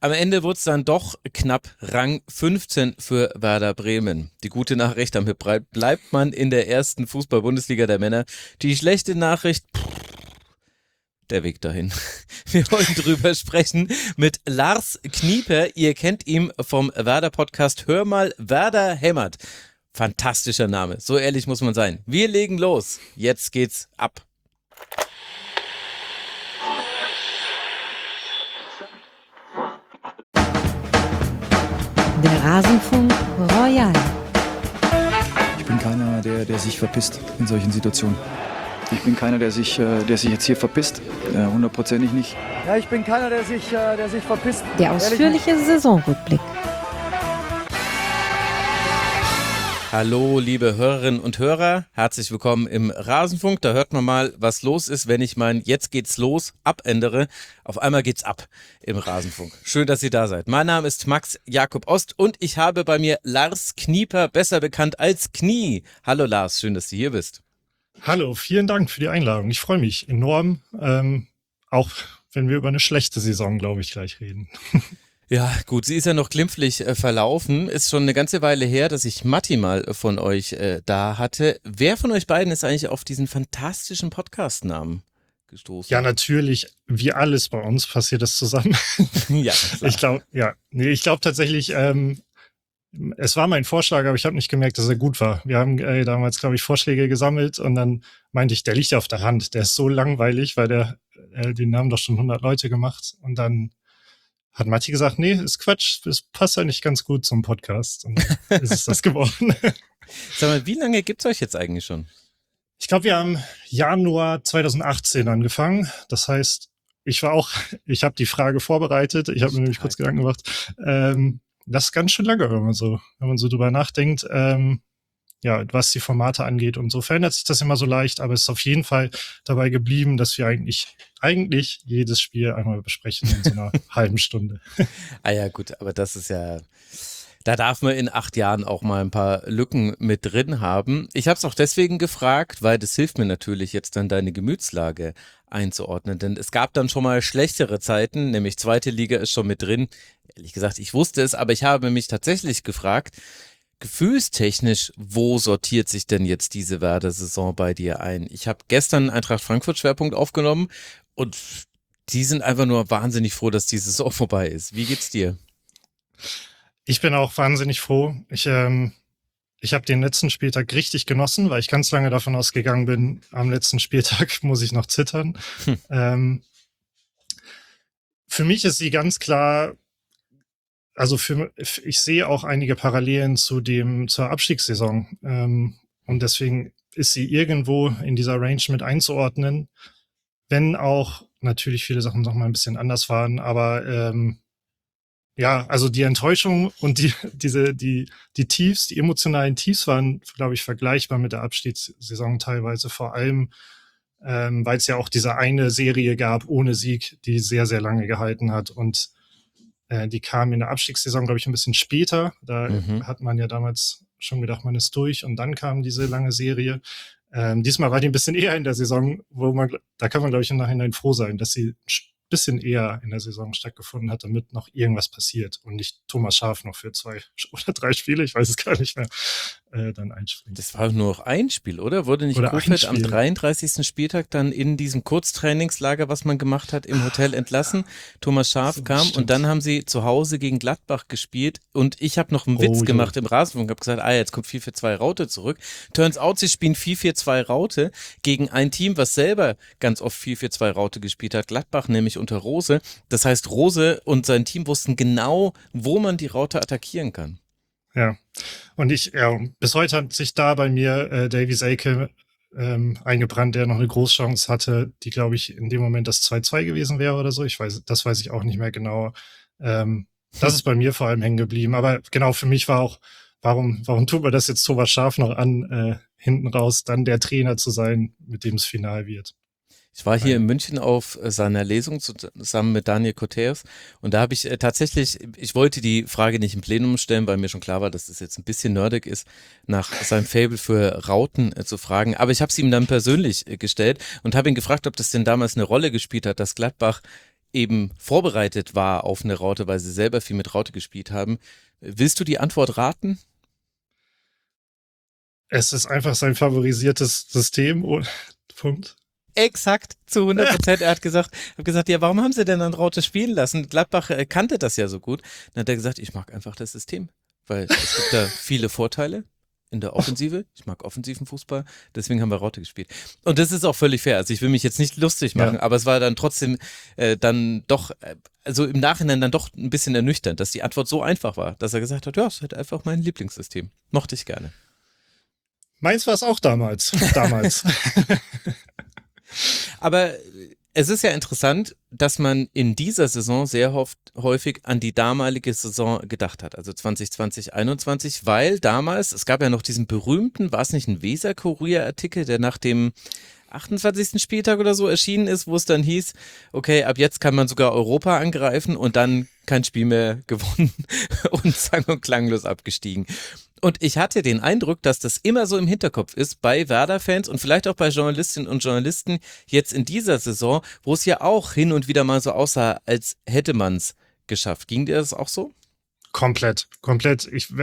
Am Ende wurde es dann doch knapp Rang 15 für Werder Bremen. Die gute Nachricht, damit bleibt man in der ersten Fußball-Bundesliga der Männer. Die schlechte Nachricht, der Weg dahin. Wir wollen drüber sprechen mit Lars Knieper. Ihr kennt ihn vom Werder-Podcast Hör mal, Werder hämmert. Fantastischer Name, so ehrlich muss man sein. Wir legen los. Jetzt geht's ab. Der Rasenfunk Royal. Ich bin keiner, der sich verpisst in solchen Situationen. Ich bin keiner, der sich jetzt hier verpisst. Hundertprozentig nicht. Ja, ich bin keiner, der sich verpisst. Der ausführliche Saisonrückblick. Hallo, liebe Hörerinnen und Hörer, herzlich willkommen im Rasenfunk. Da hört man mal, was los ist, wenn ich mein Jetzt geht's los abändere. Auf einmal geht's ab im Rasenfunk. Schön, dass ihr da seid. Mein Name ist Max Jakob Ost und ich habe bei mir Lars Knieper, besser bekannt als Knie. Hallo Lars, schön, dass du hier bist. Hallo, vielen Dank für die Einladung. Ich freue mich enorm, auch wenn wir über eine schlechte Saison, glaube ich, gleich reden. Ja, gut, sie ist ja noch glimpflich verlaufen. Ist schon eine ganze Weile her, dass ich Matti mal von euch da hatte. Wer von euch beiden ist eigentlich auf diesen fantastischen Podcast-Namen gestoßen? Ja, natürlich, wie alles bei uns passiert das zusammen. Ja, klar. Ich glaube tatsächlich, es war mein Vorschlag, aber ich habe nicht gemerkt, dass er gut war. Wir haben damals, glaube ich, Vorschläge gesammelt und dann meinte ich, der liegt ja auf der Hand. Der ist so langweilig, weil den Namen doch schon 100 Leute gemacht. Und dann hat Matti gesagt, nee, ist Quatsch, das passt ja nicht ganz gut zum Podcast. Und dann ist es das geworden. Sag mal, wie lange gibt's euch jetzt eigentlich schon? Ich glaube, wir haben Januar 2018 angefangen. Das heißt, ich habe die Frage vorbereitet. Ich habe mir nämlich kurz Gedanken gemacht. Das ist ganz schön lange, wenn man so drüber nachdenkt. Was die Formate angeht und so verändert sich das immer so leicht, aber es ist auf jeden Fall dabei geblieben, dass wir eigentlich jedes Spiel einmal besprechen in so einer halben Stunde. Ah ja, gut, aber das ist ja, da darf man in 8 Jahren auch mal ein paar Lücken mit drin haben. Ich habe es auch deswegen gefragt, weil das hilft mir natürlich jetzt dann deine Gemütslage einzuordnen, denn es gab dann schon mal schlechtere Zeiten, nämlich zweite Liga ist schon mit drin. Ehrlich gesagt, ich wusste es, aber ich habe mich tatsächlich gefragt, gefühlstechnisch, wo sortiert sich denn jetzt diese Werder-Saison bei dir ein? Ich habe gestern Eintracht Frankfurt Schwerpunkt aufgenommen und die sind einfach nur wahnsinnig froh, dass die Saison vorbei ist. Wie geht's dir? Ich bin auch wahnsinnig froh. Ich habe den letzten Spieltag richtig genossen, weil ich ganz lange davon ausgegangen bin, am letzten Spieltag muss ich noch zittern. Für mich ist sie ganz klar, also ich sehe auch einige Parallelen zur Abstiegssaison. Und deswegen ist sie irgendwo in dieser Range mit einzuordnen, wenn auch natürlich viele Sachen noch mal ein bisschen anders waren. Aber also die Enttäuschung und die Tiefs, die emotionalen Tiefs waren, glaube ich, vergleichbar mit der Abstiegssaison teilweise. Vor allem, weil es ja auch diese eine Serie gab ohne Sieg, die sehr, sehr lange gehalten hat. Und die kam in der Abstiegssaison, glaube ich, ein bisschen später. Da hat man ja damals schon gedacht, man ist durch. Und dann kam diese lange Serie. Diesmal war die ein bisschen eher in der Saison, da kann man, glaube ich, im Nachhinein froh sein, dass sie ein bisschen eher in der Saison stattgefunden hat, damit noch irgendwas passiert und nicht Thomas Schaaf noch für 2 oder 3 Spiele, ich weiß es gar nicht mehr, dann einspringt. Das war nur noch ein Spiel, oder? Wurde nicht Kofeld am 33. Spieltag dann in diesem Kurztrainingslager, was man gemacht hat, im Hotel entlassen? Thomas Schaaf kam und dann haben sie zu Hause gegen Gladbach gespielt und ich habe noch einen Witz gemacht im Rasenfunk, habe gesagt, jetzt kommt 4-4-2 Raute zurück. Turns out, sie spielen 4-4-2 Raute gegen ein Team, was selber ganz oft 4-4-2 Raute gespielt hat, Gladbach nämlich unter Rose. Das heißt, Rose und sein Team wussten genau, wo man die Raute attackieren kann. Ja, und bis heute hat sich da bei mir Davy Selke eingebrannt, der noch eine Großchance hatte, die, glaube ich, in dem Moment das 2-2 gewesen wäre oder so. Das weiß ich auch nicht mehr genau. Das ist bei mir vor allem hängen geblieben. Aber genau, für mich war auch, warum tut man das jetzt Thomas Schaaf noch an, hinten raus dann der Trainer zu sein, mit dem es final wird. Ich war hier in München auf seiner Lesung zusammen mit Daniel Coteas und da habe ich ich wollte die Frage nicht im Plenum stellen, weil mir schon klar war, dass das jetzt ein bisschen nerdig ist, nach seinem Faible für Rauten zu fragen, aber ich habe es ihm dann persönlich gestellt und habe ihn gefragt, ob das denn damals eine Rolle gespielt hat, dass Gladbach eben vorbereitet war auf eine Raute, weil sie selber viel mit Raute gespielt haben. Willst du die Antwort raten? Es ist einfach sein favorisiertes System. Punkt. Exakt, zu 100%. Er hat gesagt, ja, warum haben sie denn dann Raute spielen lassen? Gladbach kannte das ja so gut. Dann hat er gesagt, ich mag einfach das System, weil es gibt da viele Vorteile in der Offensive. Ich mag offensiven Fußball, deswegen haben wir Raute gespielt. Und das ist auch völlig fair. Also ich will mich jetzt nicht lustig machen, aber es war dann trotzdem dann doch, also im Nachhinein dann doch ein bisschen ernüchternd, dass die Antwort so einfach war, dass er gesagt hat, ja, es ist halt einfach mein Lieblingssystem. Mochte ich gerne. Meins war es auch damals. Aber es ist ja interessant, dass man in dieser Saison sehr häufig an die damalige Saison gedacht hat, also 2020, 2021, weil damals, es gab ja noch diesen berühmten, war es nicht ein Weser-Kurier-Artikel, der nach dem 28. Spieltag oder so erschienen ist, wo es dann hieß, okay, ab jetzt kann man sogar Europa angreifen und dann kein Spiel mehr gewonnen und sang- und klanglos abgestiegen. Und ich hatte den Eindruck, dass das immer so im Hinterkopf ist bei Werder-Fans und vielleicht auch bei Journalistinnen und Journalisten jetzt in dieser Saison, wo es ja auch hin und wieder mal so aussah, als hätte man es geschafft. Ging dir das auch so? Komplett. Ich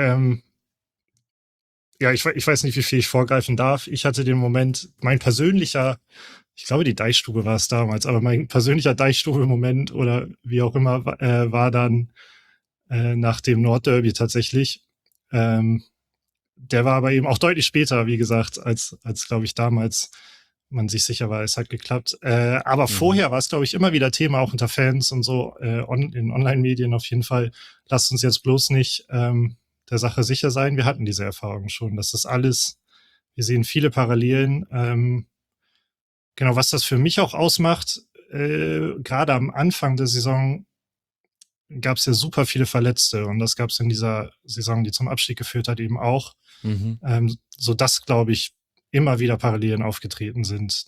weiß nicht, wie viel ich vorgreifen darf. Ich hatte den Moment, mein persönlicher, ich glaube, die Deichstube war es damals, aber mein persönlicher Deichstube-Moment oder wie auch immer war dann nach dem Nordderby tatsächlich. Der war aber eben auch deutlich später, wie gesagt, als glaube ich, damals man sich sicher war, es hat geklappt. Aber vorher war es, glaube ich, immer wieder Thema, auch unter Fans und so, in Online-Medien auf jeden Fall. Lasst uns jetzt bloß nicht der Sache sicher sein. Wir hatten diese Erfahrung schon. Das ist alles, wir sehen viele Parallelen. Genau, was das für mich auch ausmacht, gerade am Anfang der Saison gab es ja super viele Verletzte und das gab es in dieser Saison, die zum Abstieg geführt hat, eben auch. So dass, glaube ich, immer wieder Parallelen aufgetreten sind,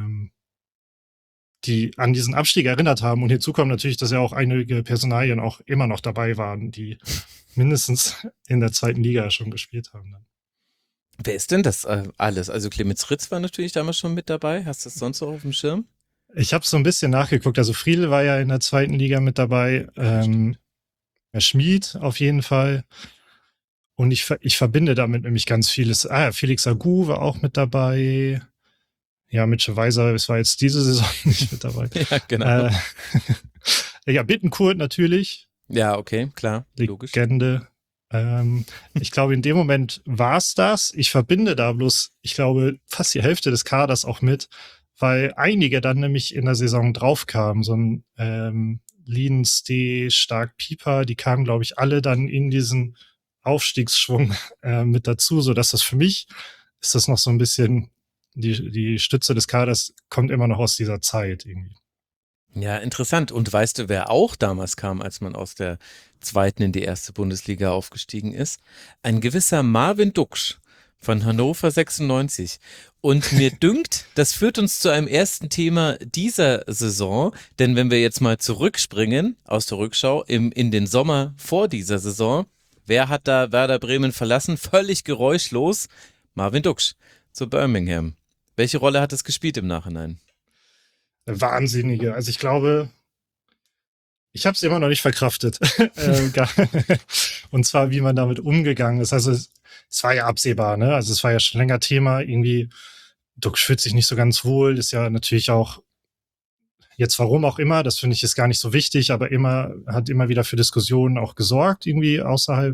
die an diesen Abstieg erinnert haben. Und hinzu kommt natürlich, dass ja auch einige Personalien auch immer noch dabei waren, die mindestens in der zweiten Liga schon gespielt haben. Wer ist denn das alles? Also Clemens Ritz war natürlich damals schon mit dabei. Hast du das sonst auch auf dem Schirm? Ich habe so ein bisschen nachgeguckt. Also Friedl war ja in der zweiten Liga mit dabei. Herr Schmid auf jeden Fall. Und ich verbinde damit nämlich ganz vieles. Felix Agu war auch mit dabei. Ja, Mitchell Weiser, es war jetzt diese Saison nicht mit dabei. Ja, genau. Ja, Bittencourt natürlich. Ja, okay, klar, logisch. Legende. Ich glaube, in dem Moment war es das. Ich verbinde da bloß, ich glaube, fast die Hälfte des Kaders auch mit, weil einige dann nämlich in der Saison draufkamen. So ein Lienstee, Stark Pieper, die kamen, glaube ich, alle dann in diesen Aufstiegsschwung mit dazu, so dass das für mich ist das noch so ein bisschen die Stütze des Kaders kommt immer noch aus dieser Zeit irgendwie. Ja, interessant. Und weißt du, wer auch damals kam, als man aus der zweiten in die erste Bundesliga aufgestiegen ist? Ein gewisser Marvin Duksch von Hannover 96. Und mir dünkt, das führt uns zu einem ersten Thema dieser Saison, denn wenn wir jetzt mal zurückspringen aus der Rückschau in den Sommer vor dieser Saison, wer hat da Werder Bremen verlassen? Völlig geräuschlos. Marvin Duksch zu Birmingham. Welche Rolle hat es gespielt im Nachhinein? Wahnsinnige. Also ich glaube, ich habe es immer noch nicht verkraftet. Und zwar, wie man damit umgegangen ist. Also es war ja absehbar, ne? Also es war ja schon länger Thema. Irgendwie, Duksch fühlt sich nicht so ganz wohl. Ist ja natürlich auch, jetzt warum auch immer, das finde ich ist gar nicht so wichtig, aber hat immer wieder für Diskussionen auch gesorgt, irgendwie außerhalb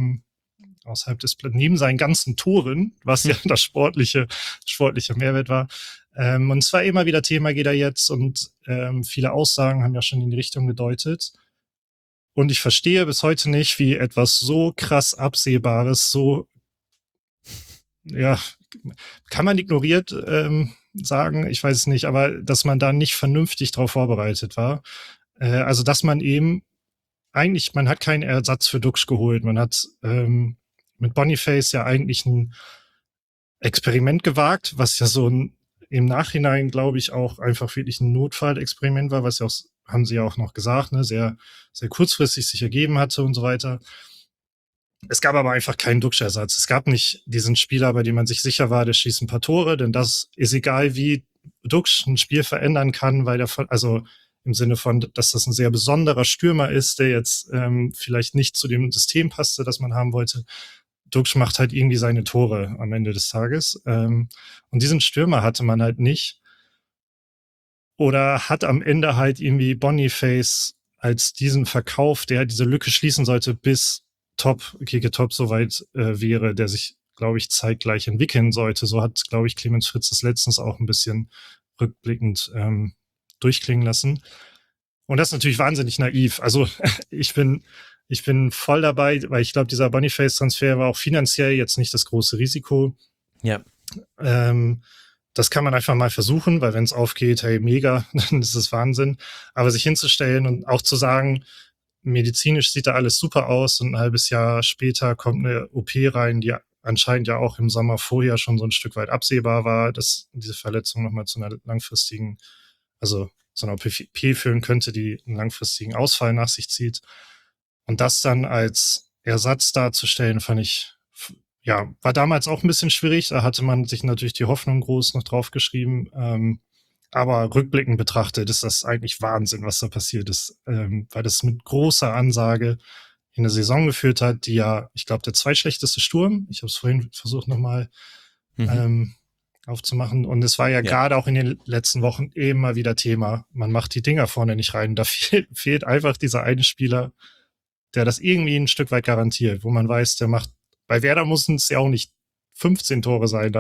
des neben seinen ganzen Toren, was ja das sportliche Mehrwert war. Und es war immer wieder Thema, geht er jetzt und viele Aussagen haben ja schon in die Richtung gedeutet. Und ich verstehe bis heute nicht, wie etwas so krass Absehbares, so, ja, kann man ignoriert sagen, ich weiß es nicht, aber dass man da nicht vernünftig drauf vorbereitet war. Also, dass man eben eigentlich, man hat keinen Ersatz für Duksch geholt. Man hat mit Boniface ja eigentlich ein Experiment gewagt, was ja so im Nachhinein, glaube ich, auch einfach wirklich ein Notfallexperiment war, was ja auch, haben sie ja auch noch gesagt, ne, sehr, sehr kurzfristig sich ergeben hatte und so weiter. Es gab aber einfach keinen Duksch-Ersatz. Es gab nicht diesen Spieler, bei dem man sich sicher war, der schießt ein paar Tore, denn das ist egal, wie Duksch ein Spiel verändern kann, weil also im Sinne von, dass das ein sehr besonderer Stürmer ist, der jetzt vielleicht nicht zu dem System passte, das man haben wollte. Duxch macht halt irgendwie seine Tore am Ende des Tages. Und diesen Stürmer hatte man halt nicht. Oder hat am Ende halt irgendwie Boniface als diesen Verkauf, der diese Lücke schließen sollte, bis Keke Top soweit wäre, der sich, glaube ich, zeitgleich entwickeln sollte. So hat, glaube ich, Clemens Fritz das letztens auch ein bisschen rückblickend durchklingen lassen. Und das ist natürlich wahnsinnig naiv. Also ich bin voll dabei, weil ich glaube, dieser Boniface-Transfer war auch finanziell jetzt nicht das große Risiko. Ja. Das kann man einfach mal versuchen, weil wenn es aufgeht, hey, mega, dann ist es Wahnsinn. Aber sich hinzustellen und auch zu sagen, medizinisch sieht da alles super aus und ein halbes Jahr später kommt eine OP rein, die anscheinend ja auch im Sommer vorher schon so ein Stück weit absehbar war, dass diese Verletzung nochmal zu einer langfristigen, also zu einer OP führen könnte, die einen langfristigen Ausfall nach sich zieht. Und das dann als Ersatz darzustellen, fand ich, ja, war damals auch ein bisschen schwierig. Da hatte man sich natürlich die Hoffnung groß noch draufgeschrieben. Aber rückblickend betrachtet ist das eigentlich Wahnsinn, was da passiert ist. Weil das mit großer Ansage in eine Saison geführt hat, die ja, ich glaube, der zweitschlechteste Sturm. Ich habe es vorhin versucht nochmal aufzumachen. Und es war ja gerade auch in den letzten Wochen immer wieder Thema. Man macht die Dinger vorne nicht rein. Da fehlt einfach dieser eine Spieler, der das irgendwie ein Stück weit garantiert, wo man weiß, der macht. Bei Werder mussten es ja auch nicht 15 Tore sein,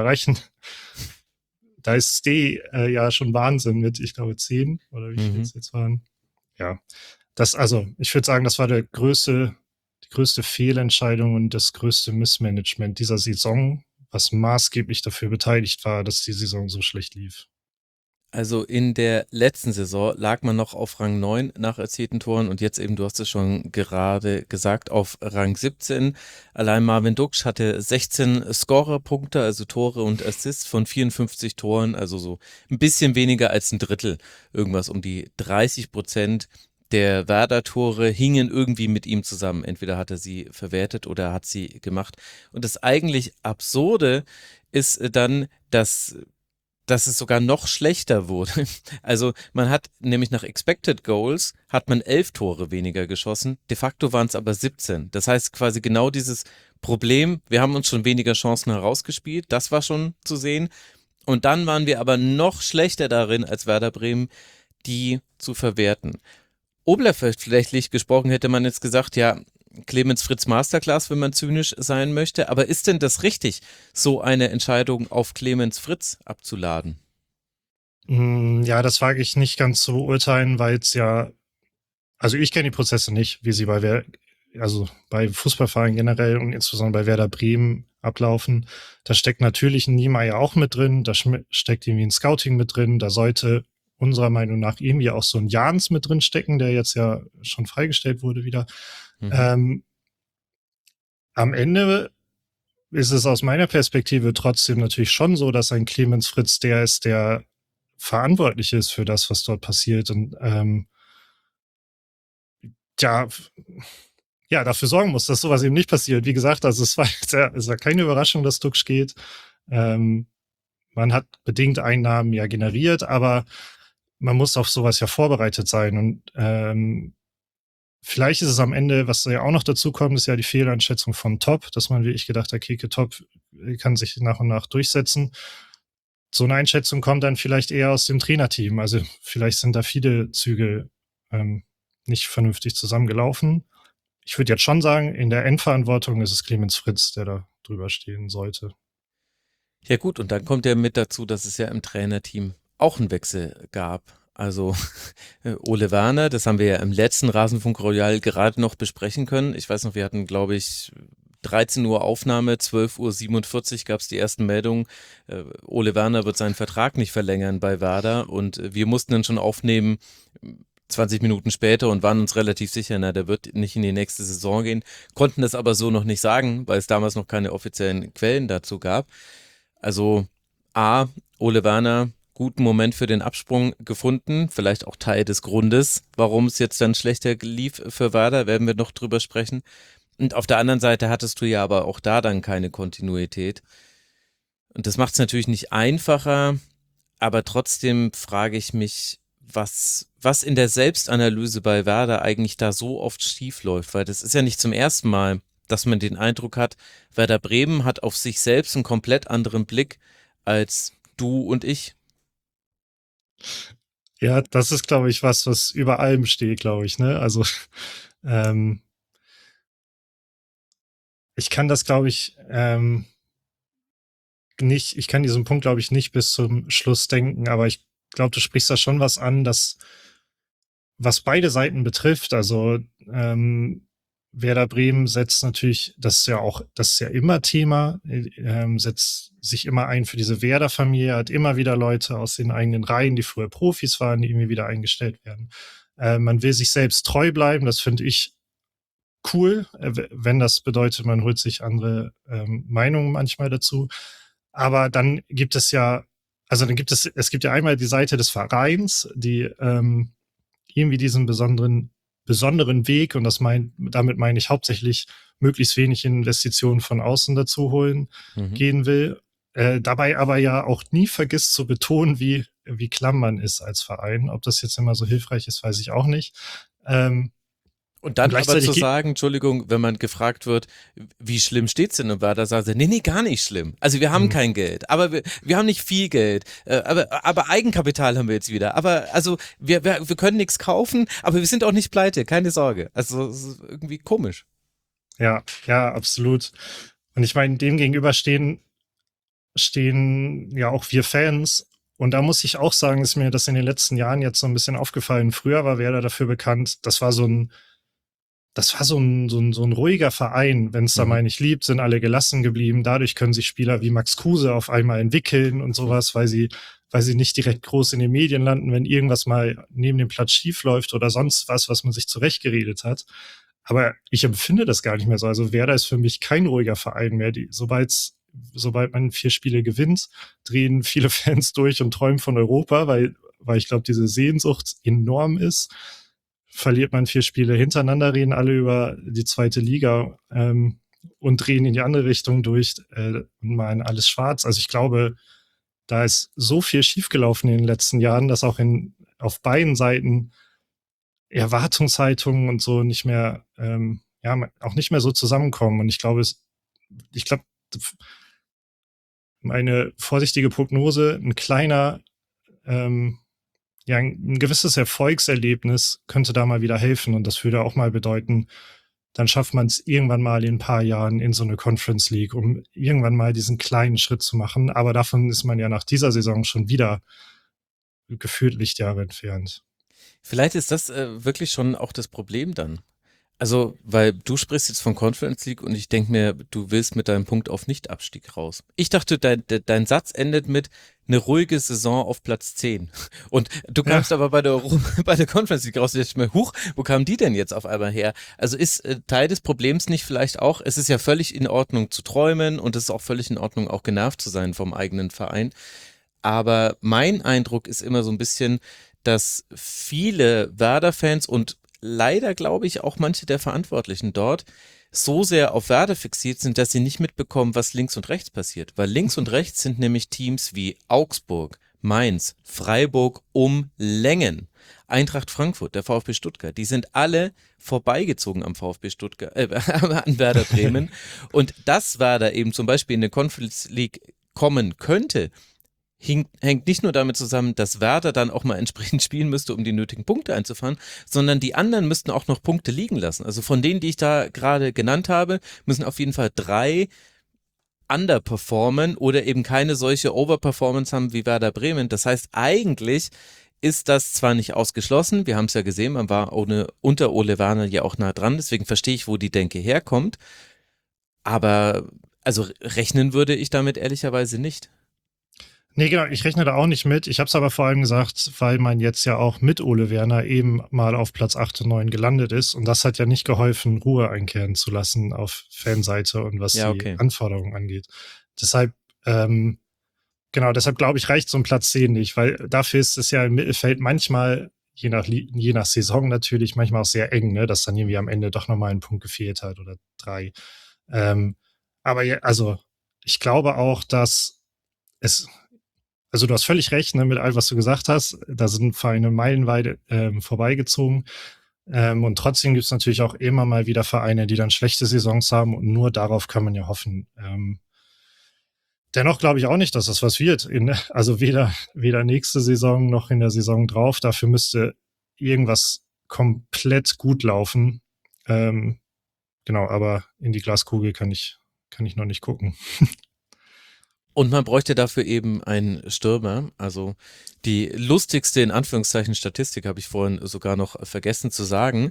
da ist Steh ja schon Wahnsinn mit, ich glaube, 10 oder wie viel es jetzt waren. Ja, ich würde sagen, das war die größte Fehlentscheidung und das größte Missmanagement dieser Saison, was maßgeblich dafür beteiligt war, dass die Saison so schlecht lief. Also in der letzten Saison lag man noch auf Rang 9 nach erzielten Toren und jetzt eben, du hast es schon gerade gesagt, auf Rang 17. Allein Marvin Duxch hatte 16 Scorerpunkte, also Tore und Assists von 54 Toren, also so ein bisschen weniger als ein Drittel. Irgendwas um die 30% der Werder-Tore hingen irgendwie mit ihm zusammen. Entweder hat er sie verwertet oder hat sie gemacht. Und das eigentlich Absurde ist dann, dass es sogar noch schlechter wurde. Also man hat nämlich nach Expected Goals hat man 11 Tore weniger geschossen, de facto waren es aber 17. Das heißt quasi genau dieses Problem, wir haben uns schon weniger Chancen herausgespielt, das war schon zu sehen. Und dann waren wir aber noch schlechter darin als Werder Bremen, die zu verwerten. Oberflächlich gesprochen hätte man jetzt gesagt, ja, Clemens Fritz Masterclass, wenn man zynisch sein möchte. Aber ist denn das richtig, so eine Entscheidung auf Clemens Fritz abzuladen? Ja, das wage ich nicht ganz zu beurteilen, weil es ja, also ich kenne die Prozesse nicht, wie sie bei Fußballvereinen generell und insbesondere bei Werder Bremen ablaufen. Da steckt natürlich ein Niemeyer auch mit drin, da steckt irgendwie ein Scouting mit drin, da sollte unserer Meinung nach irgendwie auch so ein Jans mit drin stecken, der jetzt ja schon freigestellt wurde wieder. Am Ende ist es aus meiner Perspektive trotzdem natürlich schon so, dass ein Clemens Fritz der ist, der verantwortlich ist für das, was dort passiert und dafür sorgen muss, dass sowas eben nicht passiert. Wie gesagt, also es war keine Überraschung, dass Duxch geht. Man hat bedingt Einnahmen ja generiert, aber man muss auf sowas ja vorbereitet sein und vielleicht ist es am Ende, was ja auch noch dazu kommt, ist ja die Fehleinschätzung von Top, dass man, wie ich gedacht habe, Keke Top kann sich nach und nach durchsetzen. So eine Einschätzung kommt dann vielleicht eher aus dem Trainerteam. Also vielleicht sind da viele Züge nicht vernünftig zusammengelaufen. Ich würde jetzt schon sagen, in der Endverantwortung ist es Clemens Fritz, der da drüber stehen sollte. Ja gut, und dann kommt ja mit dazu, dass es ja im Trainerteam auch einen Wechsel gab. Also Ole Werner, das haben wir ja im letzten Rasenfunk Royal gerade noch besprechen können. Ich weiß noch, wir hatten, glaube ich, 13 Uhr Aufnahme, 12:47 Uhr gab es die ersten Meldungen. Ole Werner wird seinen Vertrag nicht verlängern bei Werder und wir mussten dann schon aufnehmen 20 Minuten später und waren uns relativ sicher, der wird nicht in die nächste Saison gehen, konnten das aber so noch nicht sagen, weil es damals noch keine offiziellen Quellen dazu gab. Also Ole Werner, guten Moment für den Absprung gefunden, vielleicht auch Teil des Grundes, warum es jetzt dann schlechter lief für Werder, werden wir noch drüber sprechen. Und auf der anderen Seite hattest du ja aber auch da dann keine Kontinuität. Und das macht es natürlich nicht einfacher, aber trotzdem frage ich mich, was in der Selbstanalyse bei Werder eigentlich da so oft schief läuft, weil das ist ja nicht zum ersten Mal, dass man den Eindruck hat, Werder Bremen hat auf sich selbst einen komplett anderen Blick als du und ich. Ja, das ist, glaube ich, was über allem steht, glaube ich, ne? Also, ähm, ich kann das, glaube ich, ich kann diesen Punkt, glaube ich, nicht bis zum Schluss denken, aber ich glaube, du sprichst da schon was an, was beide Seiten betrifft. Also, Werder Bremen setzt natürlich, das ist ja immer Thema, setzt sich immer ein für diese Werder-Familie, hat immer wieder Leute aus den eigenen Reihen, die früher Profis waren, die irgendwie wieder eingestellt werden. Man will sich selbst treu bleiben, das finde ich cool, wenn das bedeutet, man holt sich andere Meinungen manchmal dazu. Aber dann gibt es ja, es gibt ja einmal die Seite des Vereins, die irgendwie diesen besonderen Weg, und damit meine ich hauptsächlich möglichst wenig Investitionen von außen dazu holen, gehen will. Dabei aber ja auch nie vergisst zu betonen, wie klamm man ist als Verein. Ob das jetzt immer so hilfreich ist, weiß ich auch nicht. Und dann aber gleichzeitig zu sagen, Entschuldigung, wenn man gefragt wird, wie schlimm steht's denn und Werder sagt, nee, gar nicht schlimm. Also wir haben kein Geld, aber wir haben nicht viel Geld, aber Eigenkapital haben wir jetzt wieder. Aber also wir können nichts kaufen, aber wir sind auch nicht pleite, keine Sorge. Also es ist irgendwie komisch. Ja, absolut. Und ich meine, dem gegenüber stehen ja auch wir Fans. Und da muss ich auch sagen, ist mir das in den letzten Jahren jetzt so ein bisschen aufgefallen. Früher war Werder dafür bekannt, das war so ein ruhiger Verein. Wenn es da mal nicht liebt, sind alle gelassen geblieben. Dadurch können sich Spieler wie Max Kruse auf einmal entwickeln und sowas, weil sie nicht direkt groß in den Medien landen, wenn irgendwas mal neben dem Platz schief läuft oder sonst was man sich zurechtgeredet hat. Aber ich empfinde das gar nicht mehr so. Also Werder ist für mich kein ruhiger Verein mehr. Sobald man 4 Spiele gewinnt, drehen viele Fans durch und träumen von Europa, weil ich glaube, diese Sehnsucht enorm ist. Verliert man 4 Spiele hintereinander, reden alle über die 2. Liga und drehen in die andere Richtung durch und malen alles schwarz. Also ich glaube, da ist so viel schiefgelaufen in den letzten Jahren, dass auch auf beiden Seiten Erwartungshaltungen und so nicht mehr, auch nicht mehr so zusammenkommen. Und ich glaube, meine vorsichtige Prognose, ein gewisses Erfolgserlebnis könnte da mal wieder helfen. Und das würde auch mal bedeuten, dann schafft man es irgendwann mal in ein paar Jahren in so eine Conference League, um irgendwann mal diesen kleinen Schritt zu machen. Aber davon ist man ja nach dieser Saison schon wieder gefühlt Lichtjahre entfernt. Vielleicht ist das wirklich schon auch das Problem dann. Also, weil du sprichst jetzt von Conference League und ich denke mir, du willst mit deinem Punkt auf Nicht-Abstieg raus. Ich dachte, dein Satz endet mit eine ruhige Saison auf Platz 10. Und du kamst aber bei der Conference League raus und dachte mir, wo kamen die denn jetzt auf einmal her? Also ist Teil des Problems nicht vielleicht auch, es ist ja völlig in Ordnung zu träumen und es ist auch völlig in Ordnung, auch genervt zu sein vom eigenen Verein. Aber mein Eindruck ist immer so ein bisschen, dass viele Werder-Fans und leider glaube ich auch manche der Verantwortlichen dort so sehr auf Werder fixiert sind, dass sie nicht mitbekommen, was links und rechts passiert. Weil links und rechts sind nämlich Teams wie Augsburg, Mainz, Freiburg um Längen. Eintracht Frankfurt, der VfB Stuttgart, die sind alle vorbeigezogen am VfB Stuttgart, an Werder Bremen. Und dass Werder eben zum Beispiel in der Conference League kommen könnte, hängt nicht nur damit zusammen, dass Werder dann auch mal entsprechend spielen müsste, um die nötigen Punkte einzufahren, sondern die anderen müssten auch noch Punkte liegen lassen. Also von denen, die ich da gerade genannt habe, müssen auf jeden Fall 3 underperformen oder eben keine solche Overperformance haben wie Werder Bremen. Das heißt, eigentlich ist das zwar nicht ausgeschlossen, wir haben es ja gesehen, man war unter Ole Werner ja auch nah dran, deswegen verstehe ich, wo die Denke herkommt, aber also rechnen würde ich damit ehrlicherweise nicht. Nee, genau, ich rechne da auch nicht mit. Ich habe es aber vor allem gesagt, weil man jetzt ja auch mit Ole Werner eben mal auf Platz 8 und 9 gelandet ist. Und das hat ja nicht geholfen, Ruhe einkehren zu lassen auf Fanseite und was die Anforderungen angeht. Deshalb, deshalb glaube ich, reicht so ein Platz 10 nicht, weil dafür ist es ja im Mittelfeld manchmal, je nach Saison natürlich, manchmal auch sehr eng, ne, dass dann irgendwie am Ende doch nochmal ein Punkt gefehlt hat oder 3. Aber ja, also ich glaube auch, dass also du hast völlig recht, ne, mit all, was du gesagt hast. Da sind Vereine meilenweit vorbeigezogen. Und trotzdem gibt es natürlich auch immer mal wieder Vereine, die dann schlechte Saisons haben und nur darauf kann man ja hoffen. Dennoch glaube ich auch nicht, dass das was wird. Also weder nächste Saison noch in der Saison drauf. Dafür müsste irgendwas komplett gut laufen. Genau, aber in die Glaskugel kann ich noch nicht gucken. Und man bräuchte dafür eben einen Stürmer. Also die lustigste, in Anführungszeichen, Statistik habe ich vorhin sogar noch vergessen zu sagen.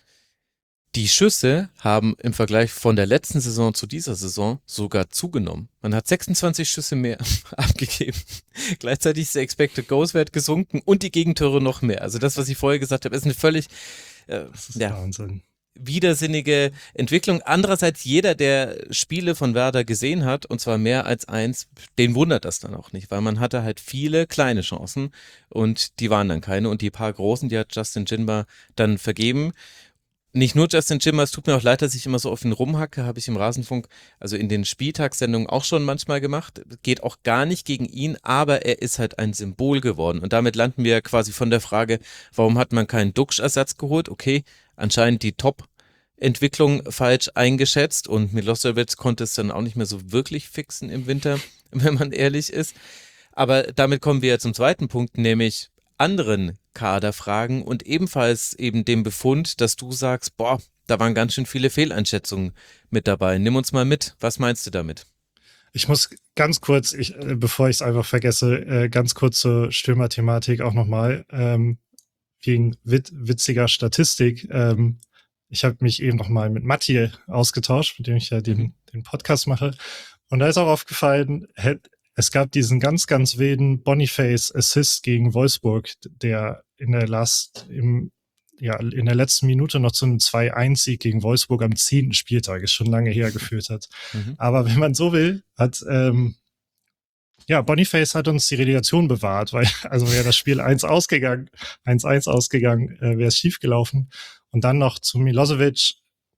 Die Schüsse haben im Vergleich von der letzten Saison zu dieser Saison sogar zugenommen. Man hat 26 Schüsse mehr abgegeben. Gleichzeitig ist der Expected Goals Wert gesunken und die Gegentore noch mehr. Also das, was ich vorher gesagt habe, ist eine völlig Das ist Wahnsinn. widersinnige Entwicklung. Andererseits jeder, der Spiele von Werder gesehen hat, und zwar mehr als eins, den wundert das dann auch nicht, weil man hatte halt viele kleine Chancen und die waren dann keine und die paar großen, die hat Justin Jinma dann vergeben. Nicht nur Justin Jinma, es tut mir auch leid, dass ich immer so auf ihn rumhacke, habe ich im Rasenfunk, also in den Spieltagssendungen auch schon manchmal gemacht. Geht auch gar nicht gegen ihn, aber er ist halt ein Symbol geworden. Und damit landen wir quasi von der Frage, warum hat man keinen Duxch-Ersatz geholt? Okay, anscheinend die Top-Entwicklung falsch eingeschätzt und Milosevic konnte es dann auch nicht mehr so wirklich fixen im Winter, wenn man ehrlich ist. Aber damit kommen wir zum zweiten Punkt, nämlich anderen Kaderfragen und ebenfalls eben dem Befund, dass du sagst, boah, da waren ganz schön viele Fehleinschätzungen mit dabei. Nimm uns mal mit. Was meinst du damit? Ich muss ganz kurz, bevor ich es einfach vergesse, ganz kurz zur Stürmer-Thematik auch nochmal, wegen witziger Statistik. Ich habe mich eben nochmal mit Matti ausgetauscht, mit dem ich ja den Podcast mache. Und da ist auch aufgefallen, es gab diesen ganz, ganz wilden Boniface-Assist gegen Wolfsburg, der in der letzten Minute noch zu einem 2-1-Sieg gegen Wolfsburg am 10. Spieltag, ist schon lange her, geführt hat. Aber wenn man so will, hat Boniface hat uns die Relegation bewahrt, weil also wäre das Spiel 1-1 ausgegangen, wäre es schief gelaufen. Und dann noch zu Milosevic,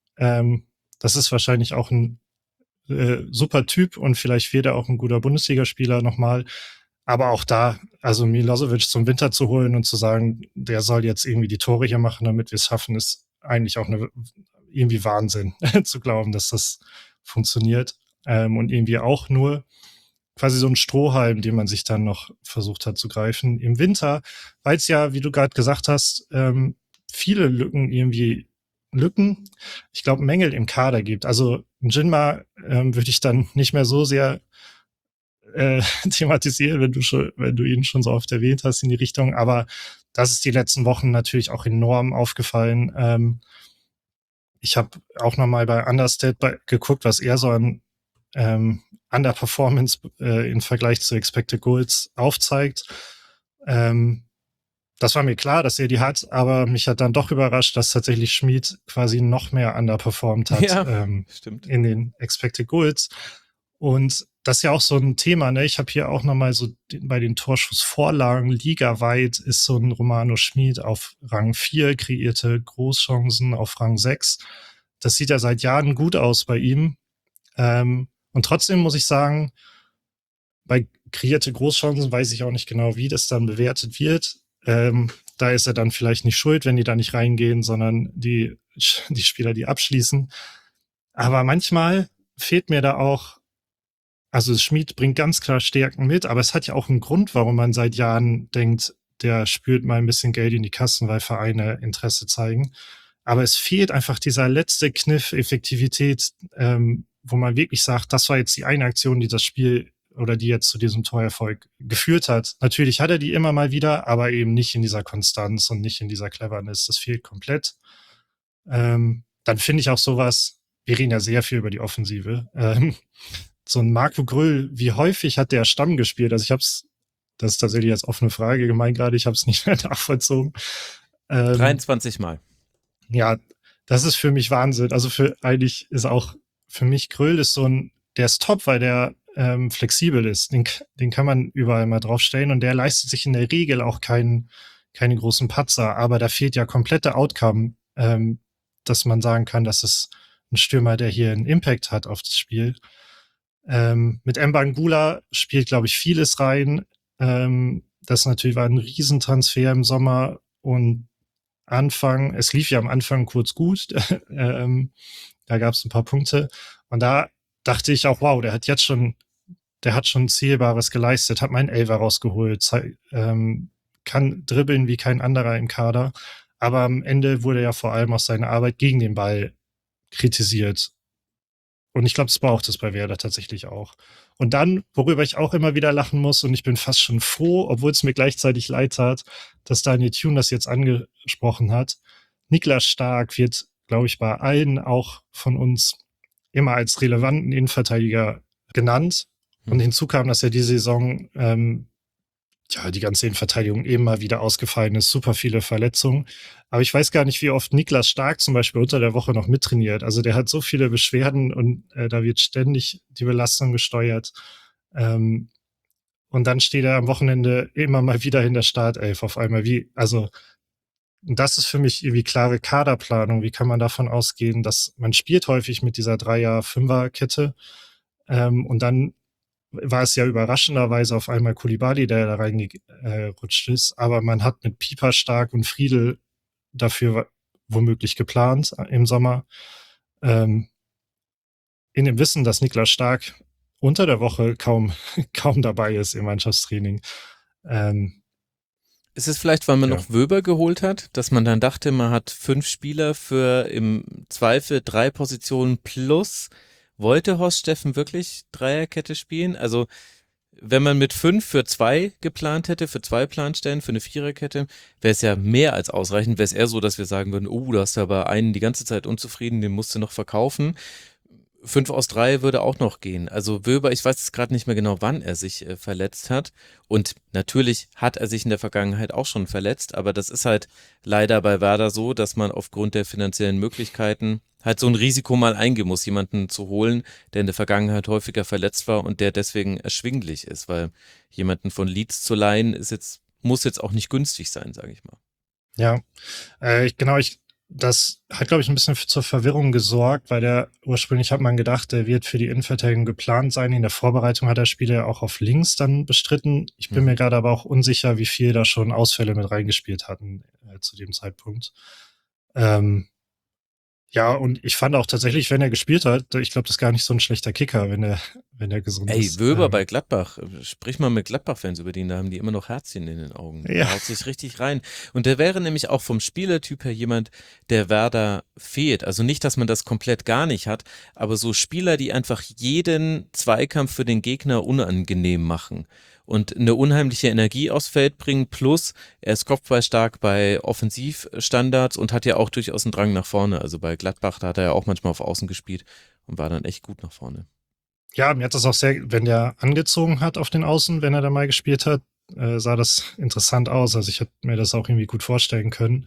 das ist wahrscheinlich auch ein super Typ und vielleicht wird er auch ein guter Bundesligaspieler nochmal. Aber auch da, also Milosevic zum Winter zu holen und zu sagen, der soll jetzt irgendwie die Tore hier machen, damit wir es schaffen, ist eigentlich auch irgendwie Wahnsinn zu glauben, dass das funktioniert. Und irgendwie auch nur quasi so ein Strohhalm, den man sich dann noch versucht hat zu greifen im Winter, weil es ja, wie du gerade gesagt hast, viele Lücken, ich glaube, Mängel im Kader gibt. Also Jinma würde ich dann nicht mehr so sehr thematisieren, wenn du ihn schon so oft erwähnt hast in die Richtung. Aber das ist die letzten Wochen natürlich auch enorm aufgefallen. Ich habe auch nochmal bei Understat geguckt, was er so an Underperformance im Vergleich zu Expected Goals aufzeigt. Das war mir klar, dass er die hat, aber mich hat dann doch überrascht, dass tatsächlich Schmid quasi noch mehr underperformed hat Stimmt. in den Expected Goals. Und das ist ja auch so ein Thema, ne? Ich habe hier auch nochmal so bei den Torschussvorlagen ligaweit ist so ein Romano Schmid auf Rang 4, kreierte Großchancen auf Rang 6. Das sieht ja seit Jahren gut aus bei ihm. Und trotzdem muss ich sagen, bei kreierte Großchancen weiß ich auch nicht genau, wie das dann bewertet wird. Da ist er dann vielleicht nicht schuld, wenn die da nicht reingehen, sondern die Spieler, die abschließen. Aber manchmal fehlt mir da auch, also Schmid bringt ganz klar Stärken mit, aber es hat ja auch einen Grund, warum man seit Jahren denkt, der spült mal ein bisschen Geld in die Kassen, weil Vereine Interesse zeigen. Aber es fehlt einfach dieser letzte Kniff Effektivität, wo man wirklich sagt, das war jetzt die eine Aktion, die das Spiel oder die jetzt zu diesem Torerfolg geführt hat. Natürlich hat er die immer mal wieder, aber eben nicht in dieser Konstanz und nicht in dieser Cleverness. Das fehlt komplett. Dann finde ich auch sowas, wir reden ja sehr viel über die Offensive, so ein Marco Grüll, wie häufig hat der Stamm gespielt? Also das ist tatsächlich als offene Frage gemeint gerade, ich habe es nicht mehr nachvollzogen. 23 Mal. Ja, das ist für mich Wahnsinn. Also eigentlich ist auch für mich Grüll ist der ist top, weil der flexibel ist. Den kann man überall mal draufstellen und der leistet sich in der Regel auch keine großen Patzer, aber da fehlt ja komplette Outcome, dass man sagen kann, dass es ein Stürmer, der hier einen Impact hat auf das Spiel. Mit Mbangula spielt, glaube ich, vieles rein. Das natürlich war ein Riesentransfer im Sommer und es lief ja am Anfang kurz gut. Da gab es ein paar Punkte. Und da dachte ich auch, wow, der hat schon Zählbares geleistet, hat meinen Elfer rausgeholt, kann dribbeln wie kein anderer im Kader. Aber am Ende wurde ja vor allem auch seine Arbeit gegen den Ball kritisiert. Und ich glaube, das braucht es bei Werder tatsächlich auch. Und dann, worüber ich auch immer wieder lachen muss, und ich bin fast schon froh, obwohl es mir gleichzeitig leid tat, dass Daniel Thune das jetzt angesprochen hat. Niklas Stark wird, glaube ich, bei allen auch von uns immer als relevanten Innenverteidiger genannt. Und hinzu kam, dass er die Saison die ganze Innenverteidigung immer wieder ausgefallen ist, super viele Verletzungen. Aber ich weiß gar nicht, wie oft Niklas Stark zum Beispiel unter der Woche noch mittrainiert. Also der hat so viele Beschwerden und da wird ständig die Belastung gesteuert. Und dann steht er am Wochenende immer mal wieder in der Startelf auf einmal. Das ist für mich irgendwie klare Kaderplanung. Wie kann man davon ausgehen, dass man spielt häufig mit dieser 3er-5er-Kette und dann war es ja überraschenderweise auf einmal Koulibaly, der da reingerutscht ist. Aber man hat mit Pieper, Stark und Friedel dafür womöglich geplant im Sommer. In dem Wissen, dass Niklas Stark unter der Woche kaum dabei ist im Mannschaftstraining. Ist es vielleicht, weil man noch Wöber geholt hat, dass man dann dachte, man hat 5 Spieler für im Zweifel 3 Positionen plus. Wollte Horst Steffen wirklich Dreierkette spielen? Also wenn man mit 5 für 2 geplant hätte, für 2 Planstellen, für eine Viererkette, wäre es ja mehr als ausreichend. Wäre es eher so, dass wir sagen würden, oh, da hast du aber einen die ganze Zeit unzufrieden, den musst du noch verkaufen. 5 aus 3 würde auch noch gehen. Also Wöber, ich weiß jetzt gerade nicht mehr genau, wann er sich verletzt hat. Und natürlich hat er sich in der Vergangenheit auch schon verletzt, aber das ist halt leider bei Werder so, dass man aufgrund der finanziellen Möglichkeiten halt so ein Risiko mal eingehen muss, jemanden zu holen, der in der Vergangenheit häufiger verletzt war und der deswegen erschwinglich ist, weil jemanden von Leeds zu leihen muss jetzt auch nicht günstig sein, sage ich mal. Ja, das hat, glaube ich, ein bisschen zur Verwirrung gesorgt, weil ursprünglich hat man gedacht, der wird für die Innenverteidigung geplant sein. In der Vorbereitung hat er Spiele auch auf links dann bestritten. Ich bin mir gerade aber auch unsicher, wie viel da schon Ausfälle mit reingespielt hatten zu dem Zeitpunkt. Ja, und ich fand auch tatsächlich, wenn er gespielt hat, ich glaube, das ist gar nicht so ein schlechter Kicker, wenn er gesund ist. Wöber bei Gladbach, sprich mal mit Gladbach-Fans über den, da haben die immer noch Herzchen in den Augen. Ja. Der haut sich richtig rein. Und der wäre nämlich auch vom Spielertyp her jemand, der Werder fehlt. Also nicht, dass man das komplett gar nicht hat, aber so Spieler, die einfach jeden Zweikampf für den Gegner unangenehm machen und eine unheimliche Energie aufs Feld bringen, plus er ist kopfballstark bei Offensivstandards und hat ja auch durchaus einen Drang nach vorne. Also bei Gladbach, da hat er ja auch manchmal auf Außen gespielt und war dann echt gut nach vorne. Ja, mir hat das auch wenn der angezogen hat auf den Außen, wenn er da mal gespielt hat, sah das interessant aus. Also ich hätte mir das auch irgendwie gut vorstellen können.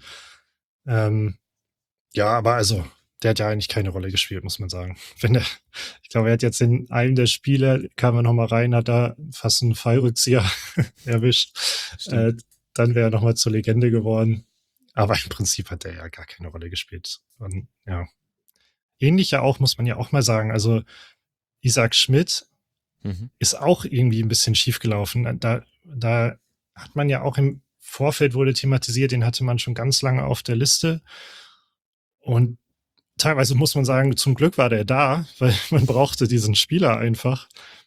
Ja, aber also, der hat ja eigentlich keine Rolle gespielt, muss man sagen. Ich glaube, er hat jetzt in einem der Spiele, kam er nochmal rein, hat da fast einen Fallrückzieher erwischt. Dann wäre er nochmal zur Legende geworden. Aber im Prinzip hat er ja gar keine Rolle gespielt. Und ja. Ähnlich ja auch, muss man ja auch mal sagen. Also, Isaac Schmidt ist auch irgendwie ein bisschen schief gelaufen. Da hat man ja auch im Vorfeld wurde thematisiert, den hatte man schon ganz lange auf der Liste. Und teilweise muss man sagen, zum Glück war der da, weil man brauchte diesen Spieler einfach.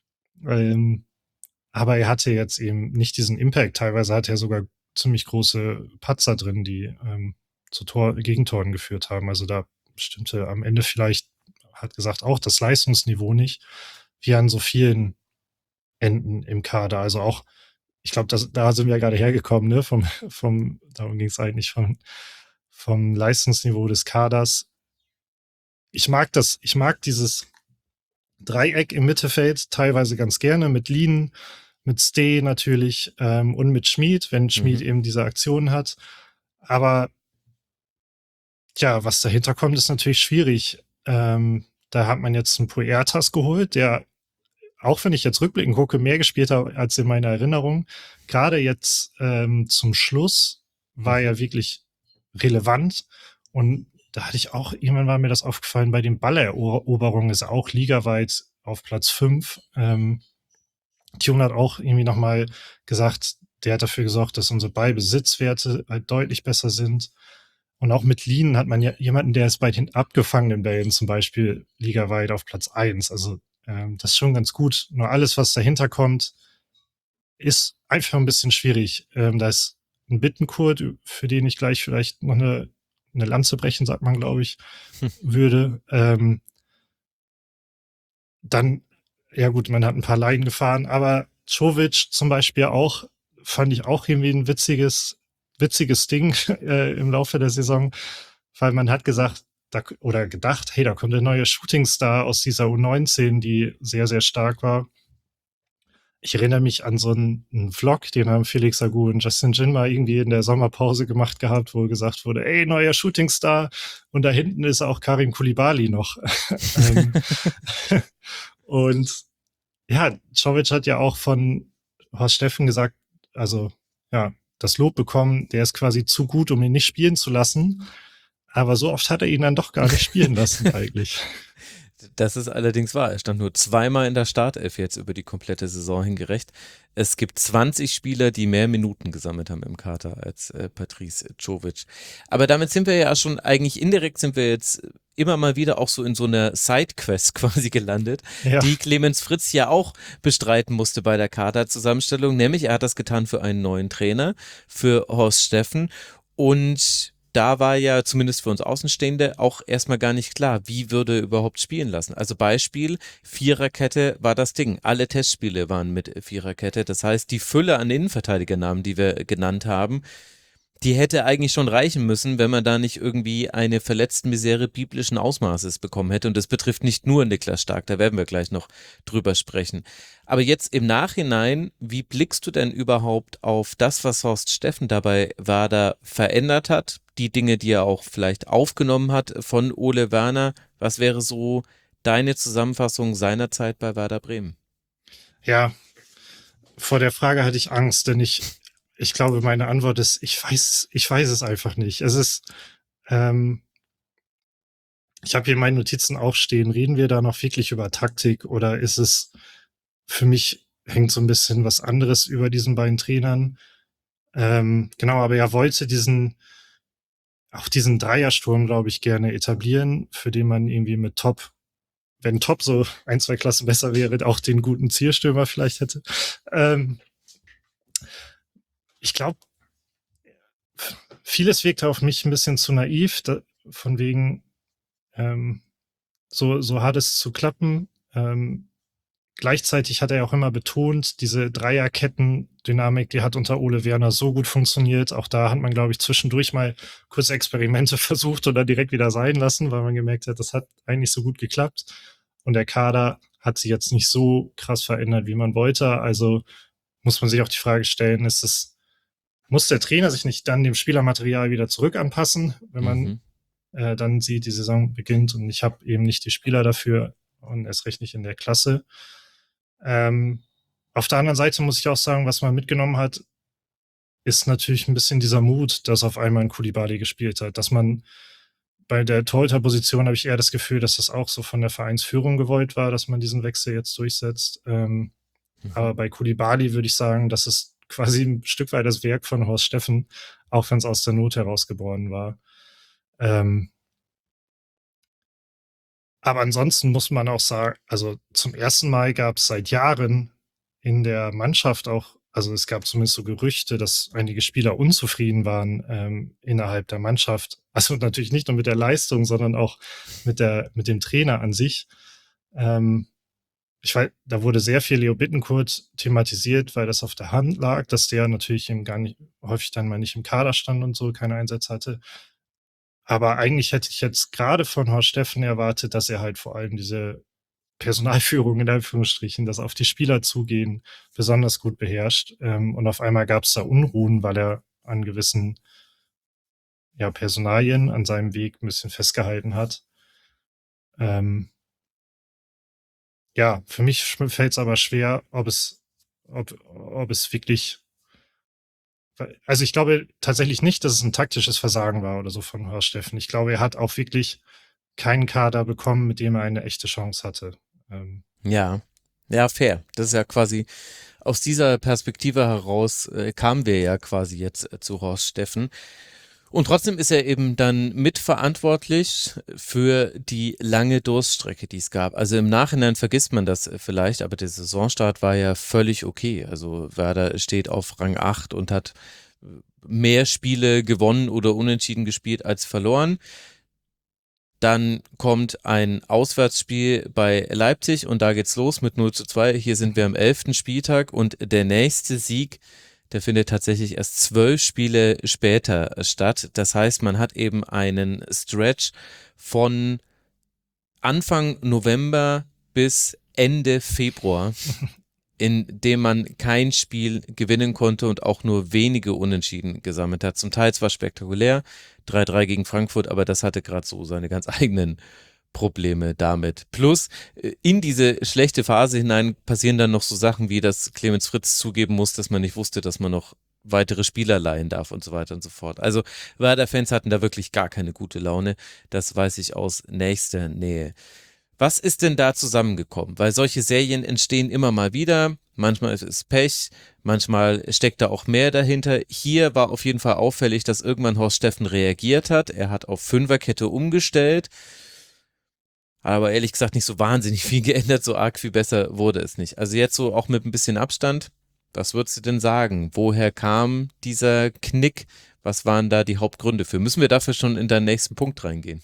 Aber er hatte jetzt eben nicht diesen Impact. Teilweise hat er sogar ziemlich große Patzer drin, die zu Gegentoren geführt haben. Also da stimmte am Ende vielleicht, hat gesagt, auch das Leistungsniveau nicht, wie an so vielen Enden im Kader. Also auch, ich glaube, da sind wir ja gerade hergekommen, ne? Darum ging es eigentlich vom Leistungsniveau des Kaders. Ich mag dieses Dreieck im Mittelfeld teilweise ganz gerne mit Lien, mit Steh natürlich und mit Schmid, wenn Schmid eben diese Aktion hat. Aber ja, was dahinter kommt, ist natürlich schwierig. Da hat man jetzt einen Puertas geholt, der, auch wenn ich jetzt rückblickend gucke, mehr gespielt hat als in meiner Erinnerung. Gerade jetzt zum Schluss war er wirklich relevant. Und da hatte ich auch, irgendwann war mir das aufgefallen, bei den Balleroberungen ist er auch ligaweit auf Platz 5. Tune hat auch irgendwie nochmal gesagt, der hat dafür gesorgt, dass unsere Ballbesitzwerte halt deutlich besser sind. Und auch mit Lean hat man ja jemanden, der ist bei den abgefangenen Bällen zum Beispiel ligaweit auf Platz 1. Also das ist schon ganz gut. Nur alles, was dahinter kommt, ist einfach ein bisschen schwierig. Da ist ein Bittenkurt, für den ich gleich vielleicht noch eine Lanze brechen, sagt man, glaube ich, würde. Dann, ja gut, man hat ein paar Laien gefahren, aber Čović zum Beispiel auch, fand ich auch irgendwie ein witziges Ding im Laufe der Saison, weil man hat gesagt, oder gedacht, hey, da kommt der neue Shootingstar aus dieser U19, die sehr, sehr stark war. Ich erinnere mich an so einen Vlog, den haben Felix Agu und Justin Jin mal irgendwie in der Sommerpause gemacht gehabt, wo gesagt wurde, ey, neuer Shootingstar, und da hinten ist auch Karim Koulibaly noch. Und ja, Čović hat ja auch von Horst Steffen gesagt, also ja, das Lob bekommen, der ist quasi zu gut, um ihn nicht spielen zu lassen. Aber so oft hat er ihn dann doch gar nicht spielen lassen eigentlich. Das ist allerdings wahr. Er stand nur zweimal in der Startelf jetzt über die komplette Saison hingerecht. Es gibt 20 Spieler, die mehr Minuten gesammelt haben im Kader als Patrice Čović. Aber damit sind wir ja schon, eigentlich indirekt sind wir jetzt immer mal wieder auch so in so einer Sidequest quasi gelandet, Ja. die Clemens Fritz ja auch bestreiten musste bei der Kaderzusammenstellung. Nämlich er hat das getan für einen neuen Trainer, für Horst Steffen. Und da war ja zumindest für uns Außenstehende auch erstmal gar nicht klar, wie würde er überhaupt spielen lassen. Also Beispiel, Viererkette war das Ding. Alle Testspiele waren mit Viererkette. Das heißt, die Fülle an Innenverteidigernamen, die wir genannt haben, die hätte eigentlich schon reichen müssen, wenn man da nicht irgendwie eine Verletztenmisere biblischen Ausmaßes bekommen hätte. Und das betrifft nicht nur Niklas Stark, da werden wir gleich noch drüber sprechen. Aber jetzt im Nachhinein, wie blickst du denn überhaupt auf das, was Horst Steffen dabei Werder verändert hat? Die Dinge, die er auch vielleicht aufgenommen hat von Ole Werner. Was wäre so deine Zusammenfassung seiner Zeit bei Werder Bremen? Ja, vor der Frage hatte ich Angst, denn ich glaube, meine Antwort ist, ich weiß es einfach nicht. Es ist, ich habe hier in meinen Notizen auch stehen, reden wir da noch wirklich über Taktik oder ist es, für mich hängt so ein bisschen was anderes über diesen beiden Trainern. Genau, aber er wollte diesen Dreiersturm, glaube ich, gerne etablieren, für den man irgendwie mit Top, wenn Top so 1, 2 Klassen besser wäre, auch den guten Zielstürmer vielleicht hätte. Ich glaube, vieles wirkte auf mich ein bisschen zu naiv, von wegen so hat es zu klappen. Gleichzeitig hat er auch immer betont, diese Dreierketten-Dynamik, die hat unter Ole Werner so gut funktioniert. Auch da hat man, glaube ich, zwischendurch mal kurze Experimente versucht oder direkt wieder sein lassen, weil man gemerkt hat, das hat eigentlich so gut geklappt. Und der Kader hat sich jetzt nicht so krass verändert, wie man wollte. Also muss man sich auch die Frage stellen, muss der Trainer sich nicht dann dem Spielermaterial wieder zurück anpassen, wenn man dann sieht, die Saison beginnt und ich habe eben nicht die Spieler dafür und erst recht nicht in der Klasse. Auf der anderen Seite muss ich auch sagen, was man mitgenommen hat, ist natürlich ein bisschen dieser Mut, dass auf einmal ein Koulibaly gespielt hat. Dass man bei der Torhüter-Position habe ich eher das Gefühl, dass das auch so von der Vereinsführung gewollt war, dass man diesen Wechsel jetzt durchsetzt. Aber bei Koulibaly würde ich sagen, das ist quasi ein Stück weit das Werk von Horst Steffen, auch wenn es aus der Not herausgeboren war. Aber ansonsten muss man auch sagen, also zum ersten Mal gab es seit Jahren in der Mannschaft auch, also es gab zumindest so Gerüchte, dass einige Spieler unzufrieden waren innerhalb der Mannschaft. Also natürlich nicht nur mit der Leistung, sondern auch mit dem Trainer an sich. Ich weiß, da wurde sehr viel Leo Bittencourt thematisiert, weil das auf der Hand lag, dass der natürlich eben gar nicht, häufig dann mal nicht im Kader stand und so, keine Einsätze hatte. Aber eigentlich hätte ich jetzt gerade von Horst Steffen erwartet, dass er halt vor allem diese Personalführung in Anführungsstrichen, das auf die Spieler zugehen, besonders gut beherrscht. Und auf einmal gab es da Unruhen, weil er an gewissen Personalien an seinem Weg ein bisschen festgehalten hat. Für mich fällt es aber schwer, ob es wirklich. Also ich glaube tatsächlich nicht, dass es ein taktisches Versagen war oder so von Horst Steffen. Ich glaube, er hat auch wirklich keinen Kader bekommen, mit dem er eine echte Chance hatte. Ja, Ja, fair. Das ist ja quasi aus dieser Perspektive heraus kamen wir ja quasi jetzt zu Horst Steffen. Und trotzdem ist er eben dann mitverantwortlich für die lange Durststrecke, die es gab. Also im Nachhinein vergisst man das vielleicht, aber der Saisonstart war ja völlig okay. Also Werder steht auf Rang 8 und hat mehr Spiele gewonnen oder unentschieden gespielt als verloren. Dann kommt ein Auswärtsspiel bei Leipzig und da geht's los mit 0:2. Hier sind wir am 11. Spieltag und der nächste Sieg, der findet tatsächlich erst 12 Spiele später statt. Das heißt, man hat eben einen Stretch von Anfang November bis Ende Februar, in dem man kein Spiel gewinnen konnte und auch nur wenige Unentschieden gesammelt hat. Zum Teil zwar spektakulär, 3:3 gegen Frankfurt, aber das hatte gerade so seine ganz eigenen Probleme damit. Plus in diese schlechte Phase hinein passieren dann noch so Sachen wie, dass Clemens Fritz zugeben muss, dass man nicht wusste, dass man noch weitere Spieler leihen darf und so weiter und so fort. Also Werder-Fans hatten da wirklich gar keine gute Laune. Das weiß ich aus nächster Nähe. Was ist denn da zusammengekommen? Weil solche Serien entstehen immer mal wieder. Manchmal ist es Pech, manchmal steckt da auch mehr dahinter. Hier war auf jeden Fall auffällig, dass irgendwann Horst Steffen reagiert hat. Er hat auf Fünferkette umgestellt. Aber ehrlich gesagt nicht so wahnsinnig viel geändert, so arg viel besser wurde es nicht. Also jetzt so auch mit ein bisschen Abstand, was würdest du denn sagen? Woher kam dieser Knick? Was waren da die Hauptgründe für? Müssen wir dafür schon in deinen nächsten Punkt reingehen?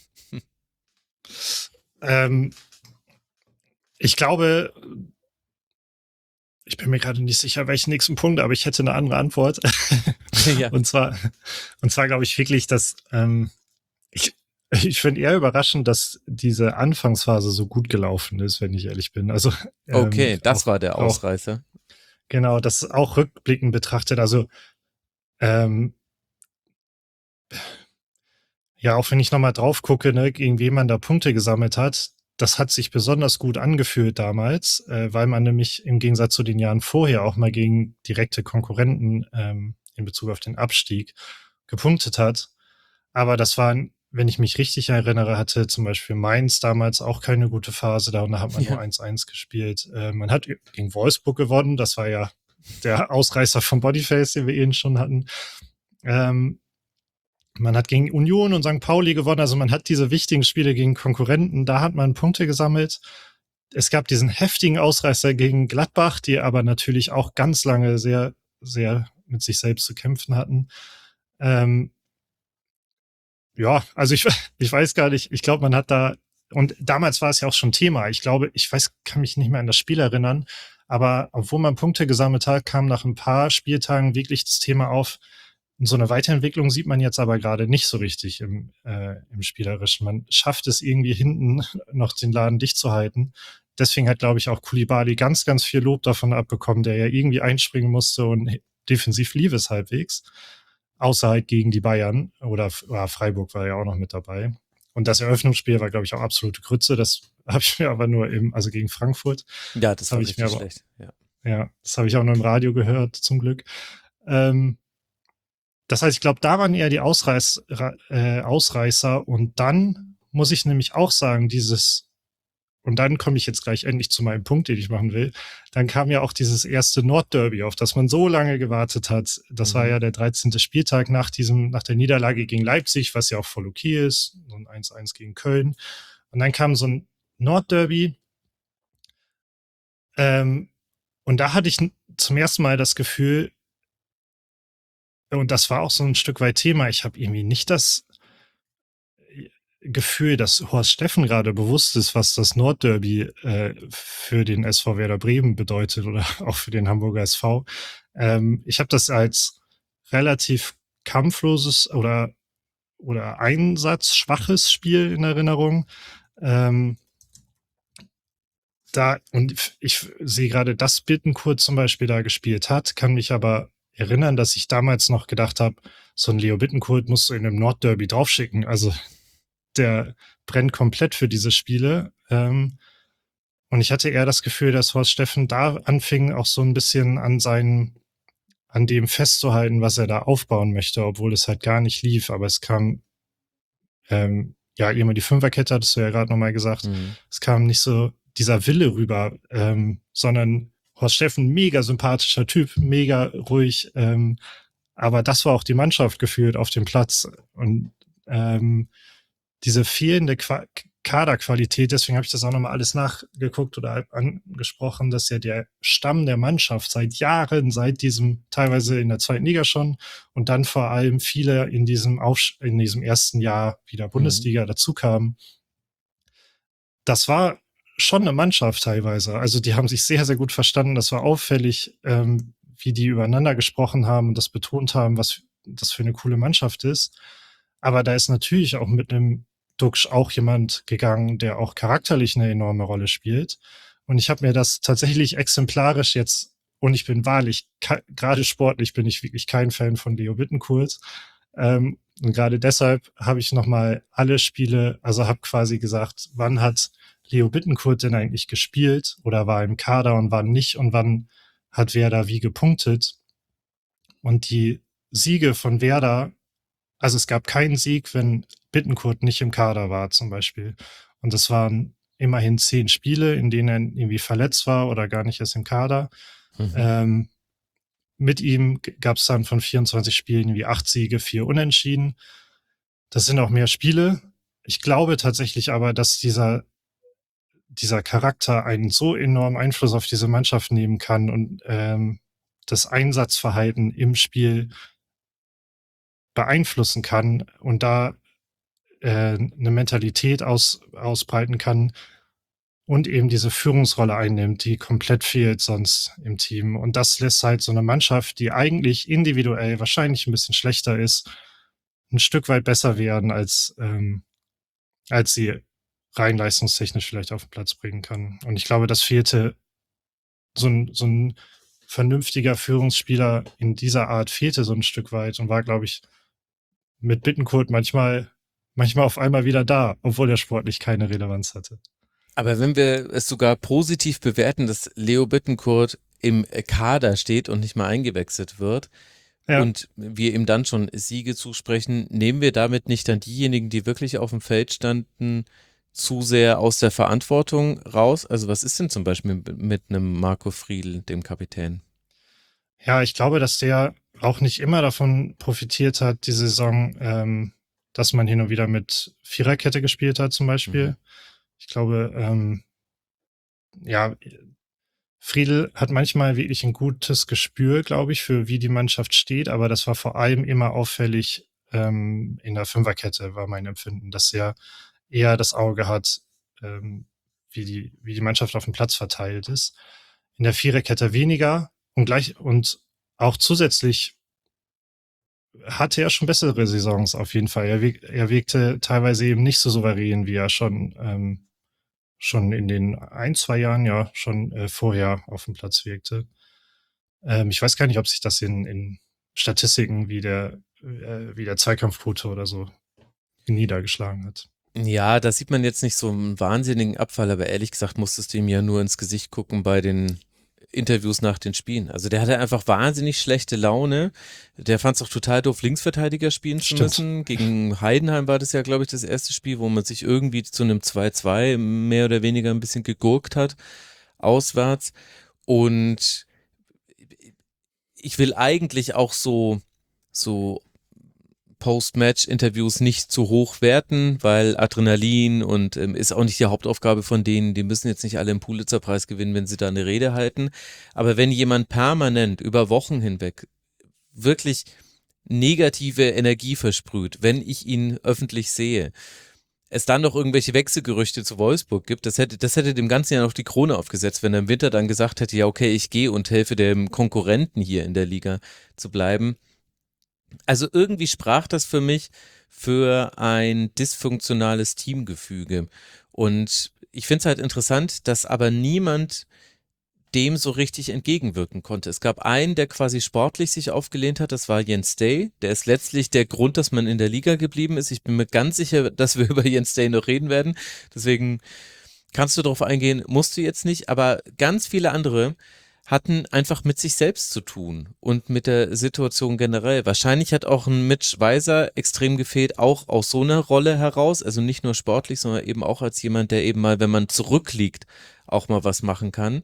Ich glaube, ich bin mir gerade nicht sicher, welchen nächsten Punkt, aber ich hätte eine andere Antwort. Ja. Und zwar glaube ich wirklich, dass ich finde eher überraschend, dass diese Anfangsphase so gut gelaufen ist, wenn ich ehrlich bin. Also Okay, das auch, war der Ausreißer. Genau, das auch rückblickend betrachtet. Also ja, auch wenn ich nochmal drauf gucke, ne, gegen wen man da Punkte gesammelt hat, das hat sich besonders gut angefühlt damals, weil man nämlich im Gegensatz zu den Jahren vorher auch mal gegen direkte Konkurrenten in Bezug auf den Abstieg gepunktet hat. Aber das waren, wenn ich mich richtig erinnere, hatte zum Beispiel Mainz damals auch keine gute Phase, da hat man nur 1:1 gespielt. Man hat gegen Wolfsburg gewonnen, das war ja der Ausreißer vom Boniface, den wir eben schon hatten. Man hat gegen Union und St. Pauli gewonnen, also man hat diese wichtigen Spiele gegen Konkurrenten, da hat man Punkte gesammelt. Es gab diesen heftigen Ausreißer gegen Gladbach, die aber natürlich auch ganz lange sehr, sehr mit sich selbst zu kämpfen hatten. Ja, also ich weiß gar nicht, ich glaube, man hat da, und damals war es ja auch schon Thema, ich glaube, kann mich nicht mehr an das Spiel erinnern, aber obwohl man Punkte gesammelt hat, kam nach ein paar Spieltagen wirklich das Thema auf. So eine Weiterentwicklung sieht man jetzt aber gerade nicht so richtig im Spielerischen. Man schafft es irgendwie hinten noch den Laden dicht zu halten. Deswegen hat, glaube ich, auch Koulibaly ganz, ganz viel Lob davon abbekommen, der ja irgendwie einspringen musste und defensiv lief es halbwegs. Außer halt gegen die Bayern oder Freiburg war ja auch noch mit dabei. Und das Eröffnungsspiel war, glaube ich, auch absolute Grütze. Das habe ich mir aber nur also gegen Frankfurt. Ja, das war richtig schlecht. Ja, das habe ich auch nur im Radio gehört, zum Glück. Das heißt, ich glaube, da waren eher die Ausreißer. Und dann muss ich nämlich auch sagen, und dann komme ich jetzt gleich endlich zu meinem Punkt, den ich machen will. Dann kam ja auch dieses erste Nordderby, auf das man so lange gewartet hat. Das war ja der 13. Spieltag nach der Niederlage gegen Leipzig, was ja auch voll okay ist. So ein 1:1 gegen Köln. Und dann kam so ein Nordderby. Und da hatte ich zum ersten Mal das Gefühl, und das war auch so ein Stück weit Thema, ich habe irgendwie nicht das Gefühl, dass Horst Steffen gerade bewusst ist, was das Nordderby für den SV Werder Bremen bedeutet oder auch für den Hamburger SV. Ich habe das als relativ kampfloses oder einsatzschwaches Spiel in Erinnerung. Und ich sehe gerade, dass Bittencourt zum Beispiel da gespielt hat, kann mich aber erinnern, dass ich damals noch gedacht habe, so ein Leo Bittencourt musst du in einem Nordderby draufschicken. Also der brennt komplett für diese Spiele. Und ich hatte eher das Gefühl, dass Horst Steffen da anfing, auch so ein bisschen an dem festzuhalten, was er da aufbauen möchte, obwohl es halt gar nicht lief. Aber es kam, immer die Fünferkette, hattest du ja gerade nochmal gesagt. Es kam nicht so dieser Wille rüber, sondern Horst Steffen, mega sympathischer Typ, mega ruhig, aber das war auch die Mannschaft gefühlt auf dem Platz und diese fehlende Kaderqualität, deswegen habe ich das auch nochmal alles nachgeguckt oder angesprochen, dass ja der Stamm der Mannschaft seit Jahren, seit diesem, teilweise in der zweiten Liga schon und dann vor allem viele in diesem ersten Jahr wieder Bundesliga dazu kamen. Das war schon eine Mannschaft teilweise. Also die haben sich sehr, sehr gut verstanden. Das war auffällig, wie die übereinander gesprochen haben und das betont haben, was das für eine coole Mannschaft ist. Aber da ist natürlich auch mit einem Duxch auch jemand gegangen, der auch charakterlich eine enorme Rolle spielt. Und ich habe mir das tatsächlich exemplarisch jetzt, und ich bin wahrlich, gerade sportlich bin ich wirklich kein Fan von Leo Bittencourt. Und gerade deshalb habe ich nochmal alle Spiele, also habe quasi gesagt, wann hat Leo Bittencourt denn eigentlich gespielt oder war im Kader und wann nicht und wann hat Werder wie gepunktet. Und die Siege von Werder, also es gab keinen Sieg, wenn Bittencourt nicht im Kader war zum Beispiel. Und das waren immerhin 10 Spiele, in denen er irgendwie verletzt war oder gar nicht erst im Kader. Mit ihm gab es dann von 24 Spielen irgendwie 8 Siege, 4 Unentschieden. Das sind auch mehr Spiele. Ich glaube tatsächlich aber, dass dieser Charakter einen so enormen Einfluss auf diese Mannschaft nehmen kann und das Einsatzverhalten im Spiel beeinflussen kann und da eine Mentalität ausbreiten kann und eben diese Führungsrolle einnimmt, die komplett fehlt sonst im Team. Und das lässt halt so eine Mannschaft, die eigentlich individuell wahrscheinlich ein bisschen schlechter ist, ein Stück weit besser werden, als sie rein leistungstechnisch vielleicht auf den Platz bringen kann. Und ich glaube, das fehlte, so ein vernünftiger Führungsspieler in dieser Art fehlte so ein Stück weit und war, glaube ich, mit Bittencourt manchmal auf einmal wieder da, obwohl er sportlich keine Relevanz hatte. Aber wenn wir es sogar positiv bewerten, dass Leo Bittencourt im Kader steht und nicht mal eingewechselt wird und wir ihm dann schon Siege zusprechen, nehmen wir damit nicht dann diejenigen, die wirklich auf dem Feld standen, zu sehr aus der Verantwortung raus? Also was ist denn zum Beispiel mit einem Marco Friedl, dem Kapitän? Ja, ich glaube, dass der auch nicht immer davon profitiert hat, die Saison, dass man hin und wieder mit Viererkette gespielt hat zum Beispiel. Ich glaube, Friedl hat manchmal wirklich ein gutes Gespür, glaube ich, für wie die Mannschaft steht, aber das war vor allem immer auffällig in der Fünferkette, war mein Empfinden, dass er eher das Auge hat, wie die Mannschaft auf dem Platz verteilt ist. In der Viererkette weniger und auch zusätzlich hatte er schon bessere Saisons auf jeden Fall. Er wirkte teilweise eben nicht so souverän, wie er schon in den 1-2 Jahren schon vorher auf dem Platz wirkte. Ich weiß gar nicht, ob sich das in Statistiken wie der Zweikampfquote oder so niedergeschlagen hat. Ja, da sieht man jetzt nicht so einen wahnsinnigen Abfall, aber ehrlich gesagt musstest du ihm ja nur ins Gesicht gucken bei den Interviews nach den Spielen. Also der hatte einfach wahnsinnig schlechte Laune. Der fand es auch total doof, Linksverteidiger spielen zu müssen. Gegen Heidenheim war das ja, glaube ich, das erste Spiel, wo man sich irgendwie zu einem 2-2 mehr oder weniger ein bisschen gegurkt hat, auswärts. Und ich will eigentlich auch so Post-Match-Interviews nicht zu hoch werten, weil Adrenalin und ist auch nicht die Hauptaufgabe von denen, die müssen jetzt nicht alle einen Pulitzer-Preis gewinnen, wenn sie da eine Rede halten, aber wenn jemand permanent über Wochen hinweg wirklich negative Energie versprüht, wenn ich ihn öffentlich sehe, es dann noch irgendwelche Wechselgerüchte zu Wolfsburg gibt, das hätte dem Ganzen ja noch die Krone aufgesetzt, wenn er im Winter dann gesagt hätte, ja okay, ich gehe und helfe dem Konkurrenten hier in der Liga zu bleiben. Also irgendwie sprach das für mich für ein dysfunktionales Teamgefüge. Und ich finde es halt interessant, dass aber niemand dem so richtig entgegenwirken konnte. Es gab einen, der quasi sportlich sich aufgelehnt hat, das war Jens Day. Der ist letztlich der Grund, dass man in der Liga geblieben ist. Ich bin mir ganz sicher, dass wir über Jens Day noch reden werden. Deswegen kannst du darauf eingehen, musst du jetzt nicht. Aber ganz viele andere hatten einfach mit sich selbst zu tun und mit der Situation generell. Wahrscheinlich hat auch ein Mitch Weiser extrem gefehlt, auch aus so einer Rolle heraus, also nicht nur sportlich, sondern eben auch als jemand, der eben mal, wenn man zurückliegt, auch mal was machen kann.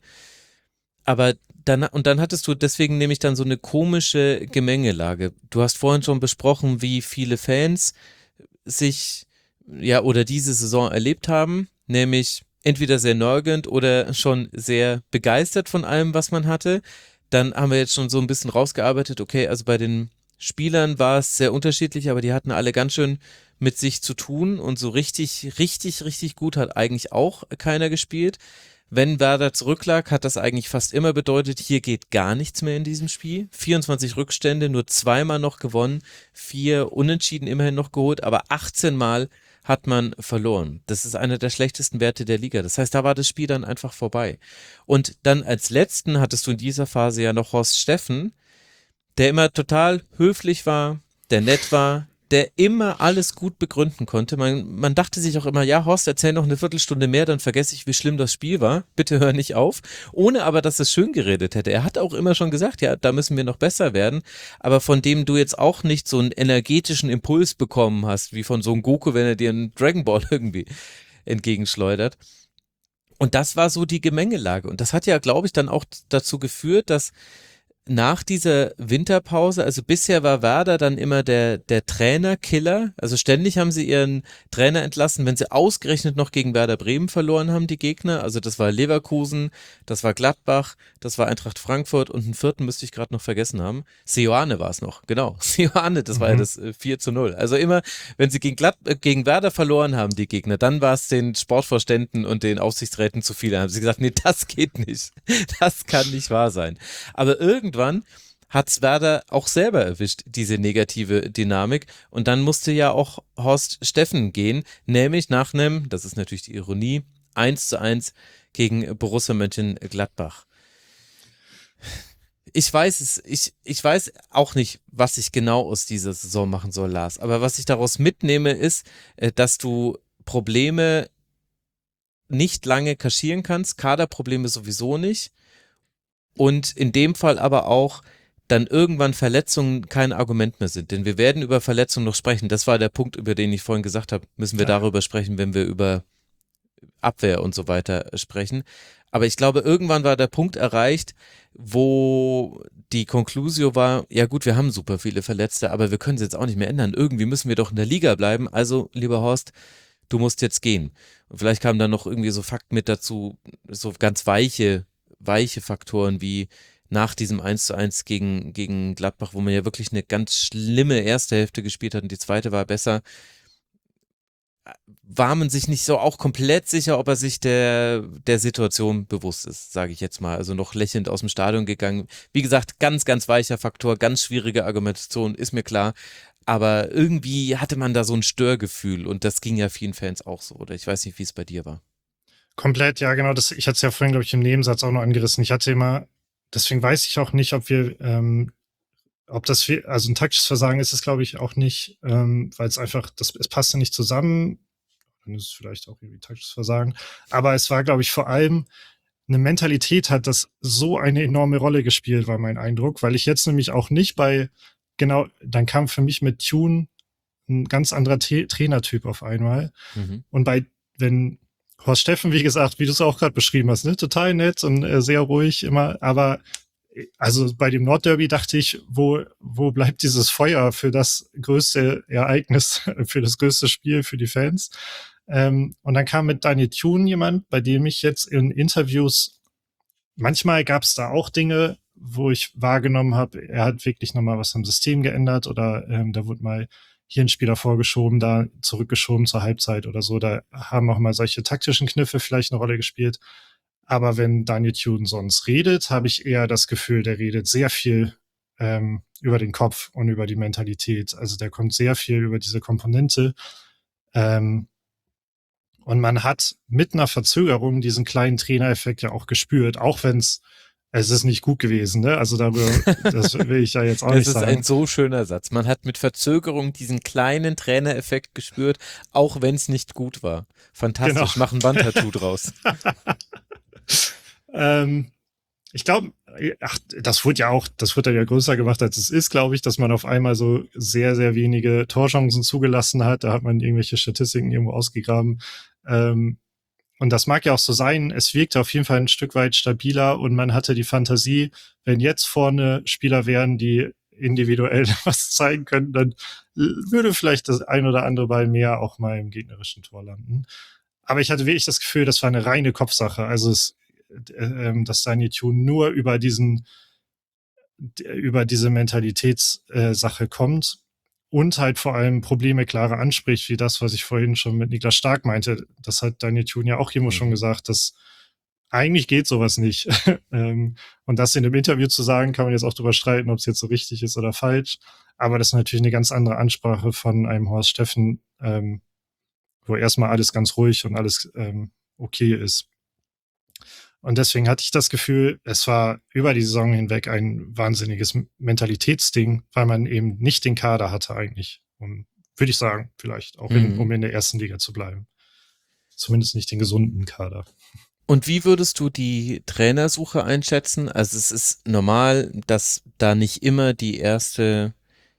Aber dann hattest du deswegen nämlich dann so eine komische Gemengelage. Du hast vorhin schon besprochen, wie viele Fans sich oder diese Saison erlebt haben, nämlich entweder sehr nörgelnd oder schon sehr begeistert von allem, was man hatte. Dann haben wir jetzt schon so ein bisschen rausgearbeitet, okay, also bei den Spielern war es sehr unterschiedlich, aber die hatten alle ganz schön mit sich zu tun und so richtig gut hat eigentlich auch keiner gespielt. Wenn Werder zurücklag, hat das eigentlich fast immer bedeutet, hier geht gar nichts mehr in diesem Spiel. 24 Rückstände, nur 2-mal noch gewonnen, 4 Unentschieden immerhin noch geholt, aber 18 Mal hat man verloren. Das ist einer der schlechtesten Werte der Liga. Das heißt, da war das Spiel dann einfach vorbei. Und dann als letzten hattest du in dieser Phase ja noch Horst Steffen, der immer total höflich war, der nett war, der immer alles gut begründen konnte. Man dachte sich auch immer, ja Horst, erzähl noch eine Viertelstunde mehr, dann vergesse ich, wie schlimm das Spiel war. Bitte hör nicht auf. Ohne aber, dass es schön geredet hätte. Er hat auch immer schon gesagt, ja, da müssen wir noch besser werden. Aber von dem du jetzt auch nicht so einen energetischen Impuls bekommen hast, wie von so einem Goku, wenn er dir einen Dragon Ball irgendwie entgegenschleudert. Und das war so die Gemengelage. Und das hat ja, glaube ich, dann auch dazu geführt, dass nach dieser Winterpause, also bisher war Werder dann immer der Trainerkiller, also ständig haben sie ihren Trainer entlassen, wenn sie ausgerechnet noch gegen Werder Bremen verloren haben, die Gegner, also das war Leverkusen, das war Gladbach, das war Eintracht Frankfurt und einen vierten müsste ich gerade noch vergessen haben, Seoane war es noch, genau, Seoane, das war ja das 4-0, also immer, wenn sie gegen Werder verloren haben, die Gegner, dann war es den Sportvorständen und den Aufsichtsräten zu viel, dann haben sie gesagt, nee, das geht nicht, das kann nicht wahr sein, aber irgendwann hat's Werder auch selber erwischt, diese negative Dynamik. Und dann musste ja auch Horst Steffen gehen, nämlich nach einem, das ist natürlich die Ironie, 1:1 gegen Borussia Mönchengladbach. Ich weiß auch nicht, was ich genau aus dieser Saison machen soll, Lars. Aber was ich daraus mitnehme, ist, dass du Probleme nicht lange kaschieren kannst, Kaderprobleme sowieso nicht. Und in dem Fall aber auch dann irgendwann Verletzungen kein Argument mehr sind. Denn wir werden über Verletzungen noch sprechen. Das war der Punkt, über den ich vorhin gesagt habe, müssen wir darüber sprechen, wenn wir über Abwehr und so weiter sprechen. Aber ich glaube, irgendwann war der Punkt erreicht, wo die Conclusio war, ja gut, wir haben super viele Verletzte, aber wir können es jetzt auch nicht mehr ändern. Irgendwie müssen wir doch in der Liga bleiben. Also, lieber Horst, du musst jetzt gehen. Und vielleicht kamen dann noch irgendwie so Fakten mit dazu, so ganz weiche Faktoren wie nach diesem 1:1 gegen Gladbach, wo man ja wirklich eine ganz schlimme erste Hälfte gespielt hat und die zweite war besser, war man sich nicht so auch komplett sicher, ob er sich der Situation bewusst ist, sage ich jetzt mal. Also noch lächelnd aus dem Stadion gegangen. Wie gesagt, ganz, ganz weicher Faktor, ganz schwierige Argumentation, ist mir klar. Aber irgendwie hatte man da so ein Störgefühl und das ging ja vielen Fans auch so. Oder ich weiß nicht, wie es bei dir war. Komplett, ja, genau. Ich hatte es ja vorhin, glaube ich, im Nebensatz auch noch angerissen. Ich hatte immer, deswegen weiß ich auch nicht, ob wir, also ein taktisches Versagen ist es, glaube ich, auch nicht, weil es einfach, es passte nicht zusammen. Dann ist es vielleicht auch irgendwie taktisches Versagen. Aber es war, glaube ich, vor allem eine Mentalität hat das so eine enorme Rolle gespielt, war mein Eindruck, weil ich jetzt nämlich auch nicht dann kam für mich mit Tune ein ganz anderer Trainertyp auf einmal. Und wenn Horst Steffen, wie gesagt, wie du es auch gerade beschrieben hast, ne, total nett und sehr ruhig immer, aber also bei dem Nordderby dachte ich, wo bleibt dieses Feuer für das größte Ereignis, für das größte Spiel für die Fans? Und dann kam mit Daniel Thune jemand, bei dem ich jetzt in Interviews, manchmal gab es da auch Dinge, wo ich wahrgenommen habe, er hat wirklich nochmal was am System geändert oder da wurde mal hier ein Spieler vorgeschoben, da zurückgeschoben zur Halbzeit oder so. Da haben auch mal solche taktischen Kniffe vielleicht eine Rolle gespielt. Aber wenn Daniel Thune sonst redet, habe ich eher das Gefühl, der redet sehr viel über den Kopf und über die Mentalität. Also der kommt sehr viel über diese Komponente. Und man hat mit einer Verzögerung diesen kleinen Trainereffekt ja auch gespürt, auch wenn es ist nicht gut gewesen, ne? Also das will ich ja jetzt auch nicht sagen. Das ist ein so schöner Satz. Man hat mit Verzögerung diesen kleinen Trainereffekt gespürt, auch wenn es nicht gut war. Fantastisch, Genau. Mach ein Wandtattoo draus. Ich glaube, das wird dann ja größer gemacht, als es ist, glaube ich, dass man auf einmal so sehr, sehr wenige Torchancen zugelassen hat. Da hat man irgendwelche Statistiken irgendwo ausgegraben. Und das mag ja auch so sein. Es wirkte auf jeden Fall ein Stück weit stabiler und man hatte die Fantasie, wenn jetzt vorne Spieler wären, die individuell was zeigen können, dann würde vielleicht das ein oder andere Ball mehr auch mal im gegnerischen Tor landen. Aber ich hatte wirklich das Gefühl, das war eine reine Kopfsache. Also dass Daniel Thune nur über diese Mentalitätssache kommt und halt vor allem Probleme klarer anspricht, wie das, was ich vorhin schon mit Niklas Stark meinte. Das hat Daniel Thune ja auch irgendwo schon gesagt, dass eigentlich geht sowas nicht. Und das in einem Interview zu sagen, kann man jetzt auch drüber streiten, ob es jetzt so richtig ist oder falsch. Aber das ist natürlich eine ganz andere Ansprache von einem Horst Steffen, wo erstmal alles ganz ruhig und alles okay ist. Und deswegen hatte ich das Gefühl, es war über die Saison hinweg ein wahnsinniges Mentalitätsding, weil man eben nicht den Kader hatte eigentlich. Würde ich sagen, vielleicht auch, um in der ersten Liga zu bleiben. Zumindest nicht den gesunden Kader. Und wie würdest du die Trainersuche einschätzen? Also es ist normal, dass da nicht immer die erste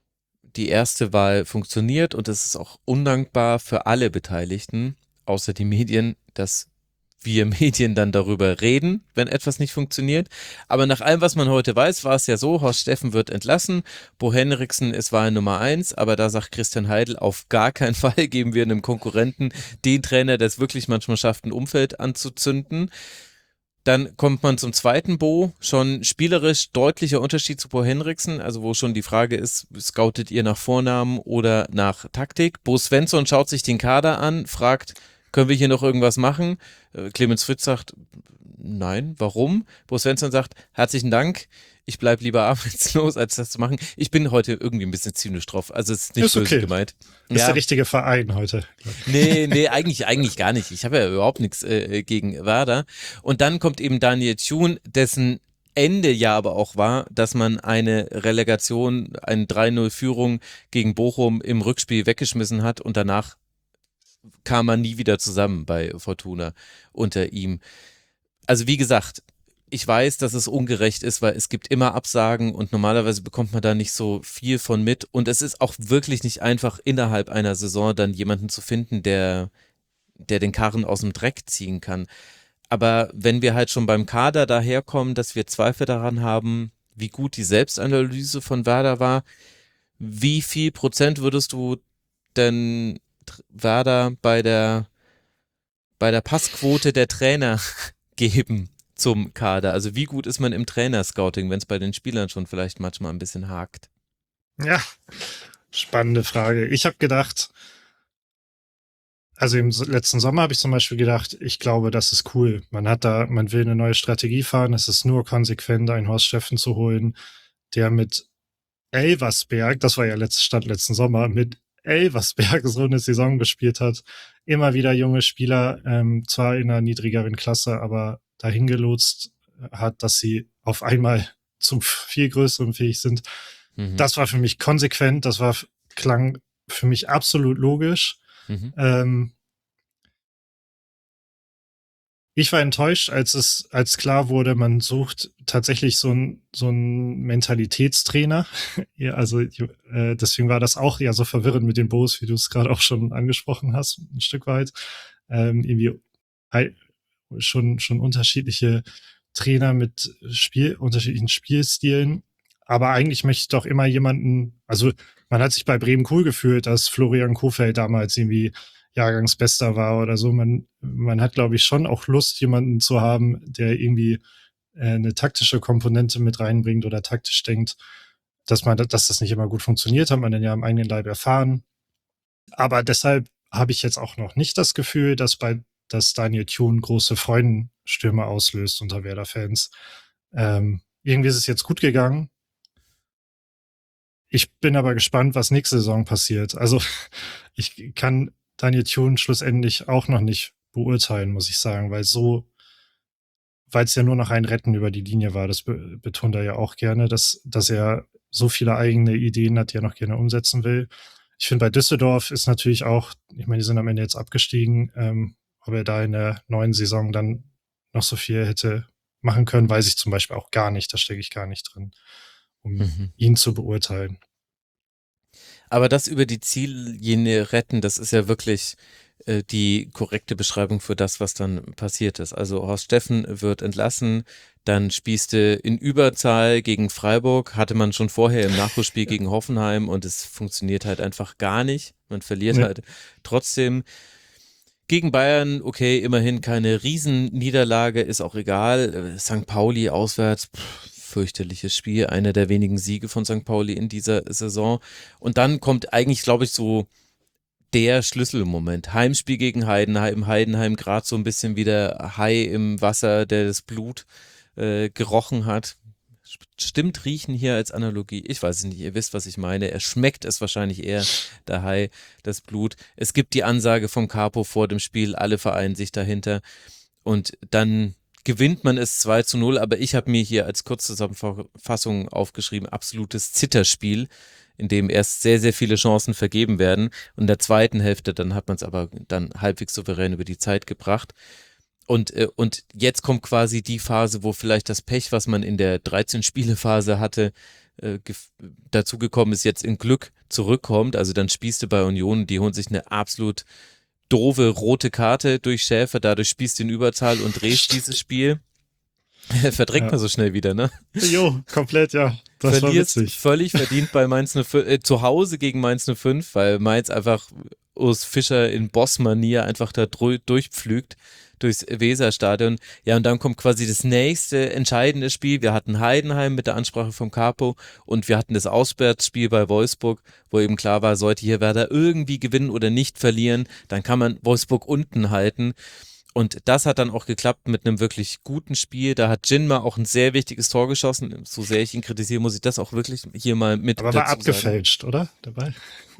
Wahl funktioniert und es ist auch undankbar für alle Beteiligten, außer die Medien, dass wir Medien dann darüber reden, wenn etwas nicht funktioniert. Aber nach allem, was man heute weiß, war es ja so, Horst Steffen wird entlassen, Bo Henriksen ist Wahl Nummer 1, aber da sagt Christian Heidel, auf gar keinen Fall geben wir einem Konkurrenten den Trainer, der es wirklich manchmal schafft, ein Umfeld anzuzünden. Dann kommt man zum zweiten Bo, schon spielerisch deutlicher Unterschied zu Bo Henriksen, also wo schon die Frage ist, scoutet ihr nach Vornamen oder nach Taktik? Bo Svensson schaut sich den Kader an, fragt, können wir hier noch irgendwas machen? Clemens Fritz sagt, nein, warum? Bo Svensson sagt, herzlichen Dank, ich bleibe lieber arbeitslos, als das zu machen. Ich bin heute irgendwie ein bisschen zynisch drauf, also es ist nicht böse okay. gemeint. Ist der richtige Verein heute. Nee, eigentlich gar nicht. Ich habe ja überhaupt nichts gegen Werder. Und dann kommt eben Daniel Thune, dessen Ende ja aber auch war, dass man eine Relegation, eine 3-0-Führung gegen Bochum im Rückspiel weggeschmissen hat und danach kam man nie wieder zusammen bei Fortuna unter ihm. Also wie gesagt, ich weiß, dass es ungerecht ist, weil es gibt immer Absagen und normalerweise bekommt man da nicht so viel von mit und es ist auch wirklich nicht einfach, innerhalb einer Saison dann jemanden zu finden, der den Karren aus dem Dreck ziehen kann. Aber wenn wir halt schon beim Kader daherkommen, dass wir Zweifel daran haben, wie gut die Selbstanalyse von Werder war, wie viel Prozent würdest du denn Werder bei der Passquote der Trainer geben zum Kader? Also wie gut ist man im Trainerscouting, wenn es bei den Spielern schon vielleicht manchmal ein bisschen hakt? Ja, spannende Frage. Ich habe gedacht, also im letzten Sommer habe ich zum Beispiel gedacht, ich glaube, das ist cool. Man will eine neue Strategie fahren. Es ist nur konsequent, einen Horst Steffen zu holen, der mit Elversberg, das war ja letzten Sommer, mit Elversberg so eine Saison gespielt hat. Immer wieder junge Spieler, zwar in einer niedrigeren Klasse, aber dahin gelotst hat, dass sie auf einmal zum viel größeren fähig sind. Das war für mich konsequent, klang für mich absolut logisch. Ich war enttäuscht, als klar wurde, man sucht tatsächlich so einen Mentalitätstrainer. Ja, also deswegen war das auch ja so verwirrend mit den Bos, wie du es gerade auch schon angesprochen hast, ein Stück weit. Irgendwie schon unterschiedliche Trainer mit unterschiedlichen Spielstilen. Aber eigentlich möchte ich doch immer jemanden, also man hat sich bei Bremen cool gefühlt, dass Florian Kohfeldt damals irgendwie Jahrgangsbester war oder so. Man hat, glaube ich, schon auch Lust, jemanden zu haben, der irgendwie eine taktische Komponente mit reinbringt oder taktisch denkt. Dass das nicht immer gut funktioniert, hat man dann ja am eigenen Leib erfahren. Aber deshalb habe ich jetzt auch noch nicht das Gefühl, dass Daniel Thune große Freudenstürme auslöst unter Werder-Fans. Irgendwie ist es jetzt gut gegangen. Ich bin aber gespannt, was nächste Saison passiert. Also ich kann Daniel Thune schlussendlich auch noch nicht beurteilen, muss ich sagen, weil es ja nur noch ein Retten über die Linie war. Das betont er ja auch gerne, dass er so viele eigene Ideen hat, die er noch gerne umsetzen will. Ich finde, bei Düsseldorf ist natürlich auch, ich meine, die sind am Ende jetzt abgestiegen, ob er da in der neuen Saison dann noch so viel hätte machen können, weiß ich zum Beispiel auch gar nicht. Da stecke ich gar nicht drin, um ihn zu beurteilen. Aber das über die Ziellinie retten, das ist ja wirklich die korrekte Beschreibung für das, was dann passiert ist. Also Horst Steffen wird entlassen, dann spielte in Überzahl gegen Freiburg, hatte man schon vorher im Nachholspiel gegen Hoffenheim und es funktioniert halt einfach gar nicht. Man verliert halt trotzdem. Gegen Bayern, okay, immerhin keine Riesenniederlage, ist auch egal. St. Pauli auswärts, fürchterliches Spiel, einer der wenigen Siege von St. Pauli in dieser Saison. Und dann kommt eigentlich, glaube ich, so der Schlüsselmoment. Heimspiel gegen Heidenheim, Heidenheim gerade so ein bisschen wie der Hai im Wasser, der das Blut gerochen hat. Stimmt riechen hier als Analogie? Ich weiß es nicht, ihr wisst, was ich meine. Er schmeckt es wahrscheinlich eher, der Hai, das Blut. Es gibt die Ansage vom Capo vor dem Spiel, alle vereinen sich dahinter und dann gewinnt man es 2-0, aber ich habe mir hier als Kurzzusammenfassung aufgeschrieben, absolutes Zitterspiel, in dem erst sehr, sehr viele Chancen vergeben werden und in der zweiten Hälfte, dann hat man es aber dann halbwegs souverän über die Zeit gebracht. Und jetzt kommt quasi die Phase, wo vielleicht das Pech, was man in der 13-Spiele-Phase hatte, dazugekommen ist, jetzt in Glück zurückkommt. Also dann spielst du bei Union, die holen sich eine absolut doofe rote Karte durch Schäfer, dadurch spielst du in Überzahl und drehst dieses Spiel. Verdrängt man so schnell wieder, ne? Jo, komplett, ja. Das Verlierst war witzig. völlig verdient bei Mainz 05, zu Hause gegen Mainz 05, weil Mainz einfach Urs Fischer in Boss-Manier einfach da durchpflügt durchs Weserstadion. Ja, und dann kommt quasi das nächste entscheidende Spiel. Wir hatten Heidenheim mit der Ansprache vom Capo und wir hatten das Auswärtsspiel bei Wolfsburg, wo eben klar war, sollte hier Werder irgendwie gewinnen oder nicht verlieren, dann kann man Wolfsburg unten halten. Und das hat dann auch geklappt mit einem wirklich guten Spiel. Da hat Jinma auch ein sehr wichtiges Tor geschossen. So sehr ich ihn kritisiere, muss ich das auch wirklich hier mal mit Aber war abgefälscht, oder? Dabei.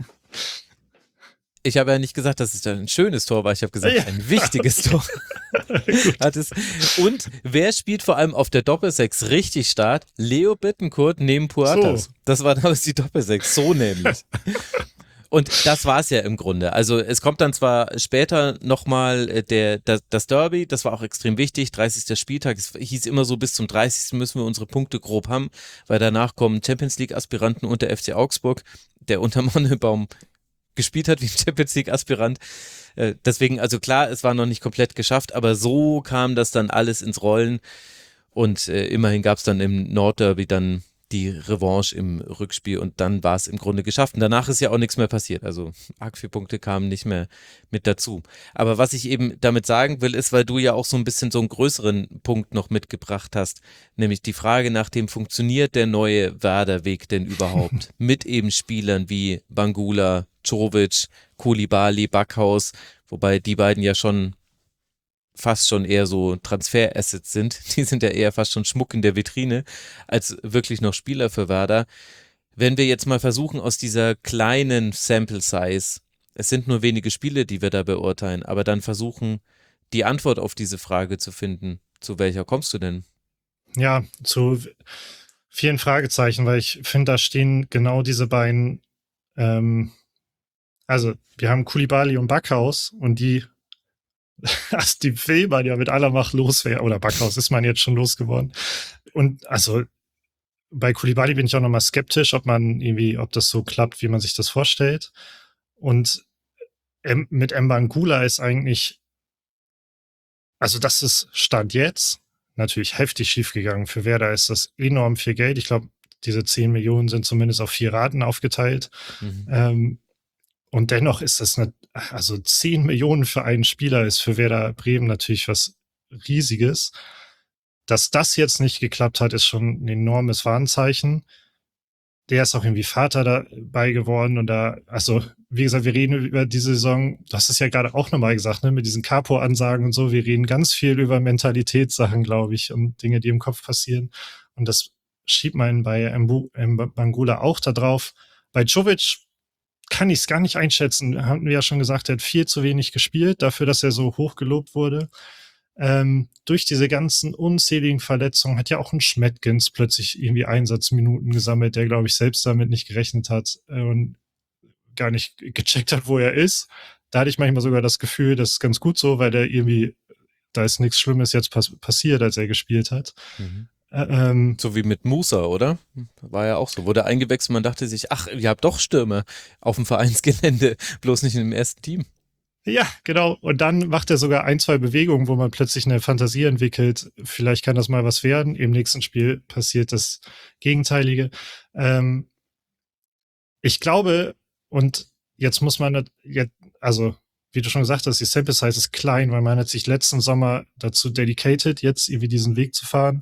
Ich habe ja nicht gesagt, dass es ein schönes Tor war. Ich habe gesagt, ein wichtiges Tor. Hat es. Und wer spielt vor allem auf der Doppelsechs richtig stark? Leo Bittencourt neben Puertas. So. Das war damals die Doppelsechs. So nämlich. Und das war es ja im Grunde. Also es kommt dann zwar später nochmal das Derby, das war auch extrem wichtig, 30. Spieltag, es hieß immer so, bis zum 30. müssen wir unsere Punkte grob haben, weil danach kommen Champions-League-Aspiranten und der FC Augsburg, der unter Mannebaum gespielt hat wie ein Champions-League-Aspirant. Deswegen, also klar, es war noch nicht komplett geschafft, aber so kam das dann alles ins Rollen und immerhin gab es dann im Nordderby dann die Revanche im Rückspiel und dann war es im Grunde geschafft. Und danach ist ja auch nichts mehr passiert. Also arg 4 Punkte kamen nicht mehr mit dazu. Aber was ich eben damit sagen will, ist, weil du ja auch so ein bisschen so einen größeren Punkt noch mitgebracht hast, nämlich die Frage nach dem, funktioniert der neue Werder-Weg denn überhaupt? Mit eben Spielern wie Bangula, Čović, Koulibaly, Backhaus, wobei die beiden ja schon fast schon eher so Transferassets sind. Die sind ja eher fast schon Schmuck in der Vitrine als wirklich noch Spieler für Werder. Wenn wir jetzt mal versuchen, aus dieser kleinen Sample Size, es sind nur wenige Spiele, die wir da beurteilen, aber dann versuchen, die Antwort auf diese Frage zu finden. Zu welcher kommst du denn? Ja, zu vielen Fragezeichen, weil ich finde, da stehen genau diese beiden, also wir haben Koulibaly und Backhaus und die will man ja mit aller Macht loswerden. Oder Backhaus ist man jetzt schon losgeworden. Und also bei Koulibaly bin ich auch nochmal skeptisch, ob das so klappt, wie man sich das vorstellt. Und mit Mbangula ist eigentlich, also das ist Stand jetzt natürlich heftig schiefgegangen. Für Werder ist das enorm viel Geld. Ich glaube, diese 10 Millionen sind zumindest auf 4 Raten aufgeteilt. Und dennoch ist das also 10 Millionen für einen Spieler ist für Werder Bremen natürlich was Riesiges. Dass das jetzt nicht geklappt hat, ist schon ein enormes Warnzeichen. Der ist auch irgendwie Vater dabei geworden und also wie gesagt, wir reden über diese Saison, du hast es ja gerade auch nochmal gesagt, ne, mit diesen Capo-Ansagen und so, wir reden ganz viel über Mentalitätssachen, glaube ich, und Dinge, die im Kopf passieren. Und das schiebt man bei Bangula auch da drauf. Bei Čović kann ich es gar nicht einschätzen. Haben wir ja schon gesagt, er hat viel zu wenig gespielt, dafür, dass er so hoch gelobt wurde. Durch diese ganzen unzähligen Verletzungen hat ja auch ein Schmettgens plötzlich irgendwie Einsatzminuten gesammelt, der, glaube ich, selbst damit nicht gerechnet hat und gar nicht gecheckt hat, wo er ist. Da hatte ich manchmal sogar das Gefühl, das ist ganz gut so, weil der irgendwie, da ist nichts Schlimmes jetzt passiert, als er gespielt hat. So wie mit Musa, oder? War ja auch so. Wurde eingewechselt, man dachte sich, ach, ihr habt doch Stürmer auf dem Vereinsgelände, bloß nicht im ersten Team. Ja, genau. Und dann macht er sogar ein, zwei Bewegungen, wo man plötzlich eine Fantasie entwickelt. Vielleicht kann das mal was werden. Im nächsten Spiel passiert das Gegenteilige. Ich glaube, und jetzt muss man, jetzt, also wie du schon gesagt hast, die Sample Size ist klein, weil man hat sich letzten Sommer dazu dedicated, jetzt irgendwie diesen Weg zu fahren.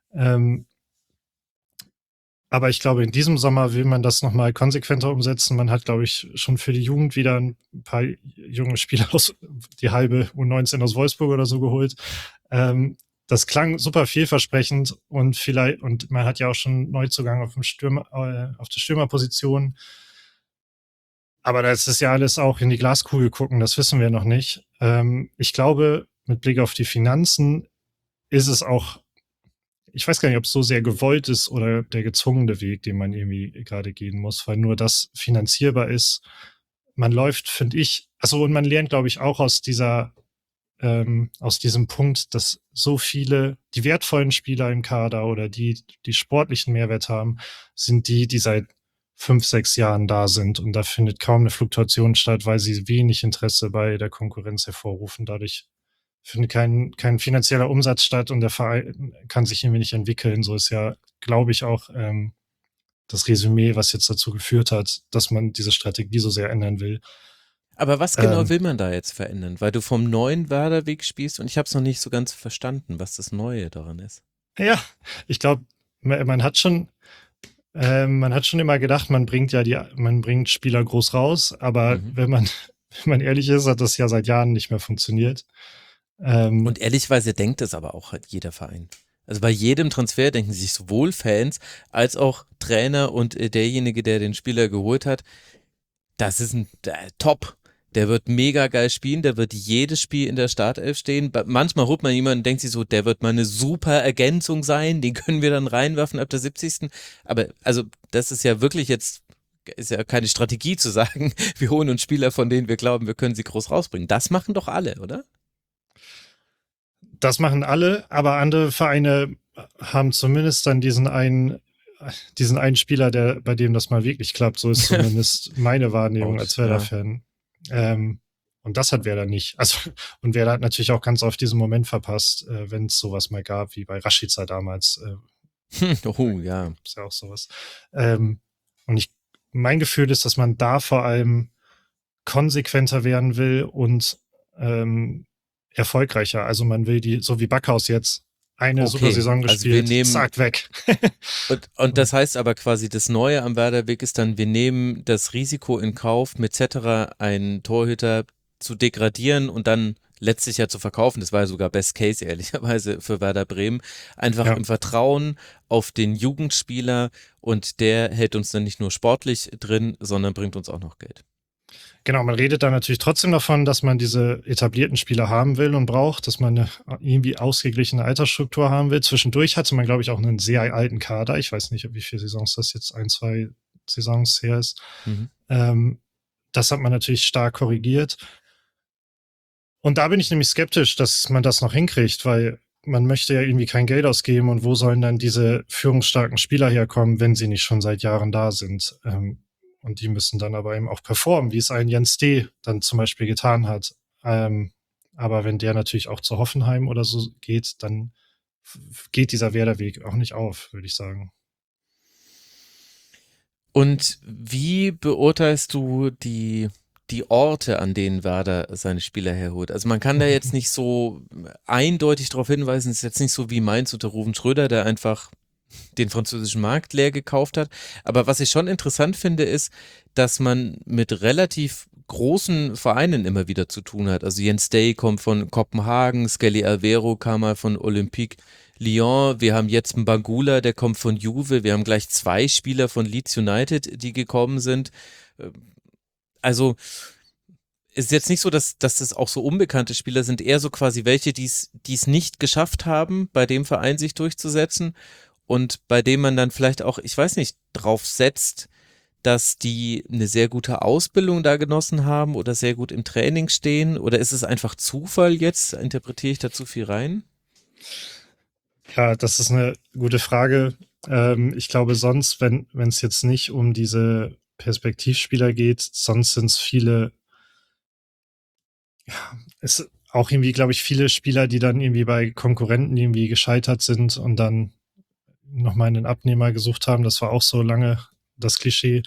Aber ich glaube, in diesem Sommer will man das nochmal konsequenter umsetzen. Man hat, glaube ich, schon für die Jugend wieder ein paar junge Spieler aus, die halbe U19 aus Wolfsburg oder so geholt. Das klang super vielversprechend und vielleicht, und man hat ja auch schon Neuzugang auf der Stürmerposition. Aber das ist ja alles auch in die Glaskugel gucken, das wissen wir noch nicht. Ich glaube, mit Blick auf die Finanzen ist es auch, ich weiß gar nicht, ob es so sehr gewollt ist oder der gezwungene Weg, den man irgendwie gerade gehen muss, weil nur das finanzierbar ist. Man läuft, finde ich, also und man lernt, glaube ich, auch aus aus diesem Punkt, dass so viele, die wertvollen Spieler im Kader oder die sportlichen Mehrwert haben, sind die seit 5, 6 Jahren da sind. Und da findet kaum eine Fluktuation statt, weil sie wenig Interesse bei der Konkurrenz hervorrufen. Dadurch findet kein finanzieller Umsatz statt und der Verein kann sich irgendwie nicht entwickeln. So ist ja, glaube ich, auch das Resümee, was jetzt dazu geführt hat, dass man diese Strategie so sehr ändern will. Aber was genau will man da jetzt verändern? Weil du vom neuen Werderweg spielst und ich habe es noch nicht so ganz verstanden, was das Neue daran ist. Ja, ich glaube, man hat schon immer gedacht, man bringt Spieler groß raus, aber wenn man ehrlich ist, hat das ja seit Jahren nicht mehr funktioniert. Und ehrlichweise denkt es aber auch halt jeder Verein. Also bei jedem Transfer denken sich sowohl Fans als auch Trainer und derjenige, der den Spieler geholt hat, das ist ein Top. Der wird mega geil spielen, der wird jedes Spiel in der Startelf stehen. Manchmal holt man jemanden und denkt sich so, der wird mal eine super Ergänzung sein, den können wir dann reinwerfen ab der 70. Aber also das ist ja wirklich jetzt, ist ja keine Strategie zu sagen, wir holen uns Spieler, von denen wir glauben, wir können sie groß rausbringen. Das machen doch alle, oder? Das machen alle, aber andere Vereine haben zumindest dann diesen einen Spieler, bei dem das mal wirklich klappt. So ist zumindest meine Wahrnehmung als Werder-Fan. Und das hat Werder nicht. Also, und Werder hat natürlich auch ganz oft diesen Moment verpasst, wenn es sowas mal gab, wie bei Rashica damals. Oh, ja. Ist ja auch sowas. Und mein Gefühl ist, dass man da vor allem konsequenter werden will und erfolgreicher. Also man will so wie Backhaus jetzt, eine super Saison gespielt, zack, weg. und das heißt aber quasi, das Neue am Werderweg ist dann, wir nehmen das Risiko in Kauf, mit Cetera einen Torhüter zu degradieren und dann letztlich ja zu verkaufen. Das war ja sogar Best Case, ehrlicherweise, für Werder Bremen. Einfach im Vertrauen auf den Jugendspieler und der hält uns dann nicht nur sportlich drin, sondern bringt uns auch noch Geld. Genau, man redet da natürlich trotzdem davon, dass man diese etablierten Spieler haben will und braucht, dass man eine irgendwie ausgeglichene Altersstruktur haben will. Zwischendurch hatte man, glaube ich, auch einen sehr alten Kader. Ich weiß nicht, wie viele Saisons das jetzt 1, 2 Saisons her ist. Das hat man natürlich stark korrigiert. Und da bin ich nämlich skeptisch, dass man das noch hinkriegt, weil man möchte ja irgendwie kein Geld ausgeben und wo sollen dann diese führungsstarken Spieler herkommen, wenn sie nicht schon seit Jahren da sind. Und die müssen dann aber eben auch performen, wie es ein Jens D. dann zum Beispiel getan hat. Aber wenn der natürlich auch zu Hoffenheim oder so geht, dann geht dieser Werderweg auch nicht auf, würde ich sagen. Und wie beurteilst du die Orte, an denen Werder seine Spieler herholt? Also man kann da jetzt nicht so eindeutig darauf hinweisen, es ist jetzt nicht so wie Mainz unter Ruven Schröder, der einfach den französischen Markt leer gekauft hat. Aber was ich schon interessant finde, ist, dass man mit relativ großen Vereinen immer wieder zu tun hat. Also Jens Day kommt von Kopenhagen, Skelly Alvero kam mal von Olympique Lyon, wir haben jetzt einen Bangula, der kommt von Juve, wir haben gleich 2 Spieler von Leeds United, die gekommen sind. Also ist jetzt nicht so, dass das auch so unbekannte Spieler sind, eher so quasi welche, die es nicht geschafft haben, bei dem Verein sich durchzusetzen. Und bei dem man dann vielleicht auch, ich weiß nicht, drauf setzt, dass die eine sehr gute Ausbildung da genossen haben oder sehr gut im Training stehen? Oder ist es einfach Zufall jetzt? Interpretiere ich da zu viel rein? Ja, das ist eine gute Frage. Ich glaube sonst, wenn es jetzt nicht um diese Perspektivspieler geht, sonst sind es viele es ist auch irgendwie, glaube ich, viele Spieler, die dann irgendwie bei Konkurrenten irgendwie gescheitert sind und dann nochmal einen Abnehmer gesucht haben. Das war auch so lange das Klischee.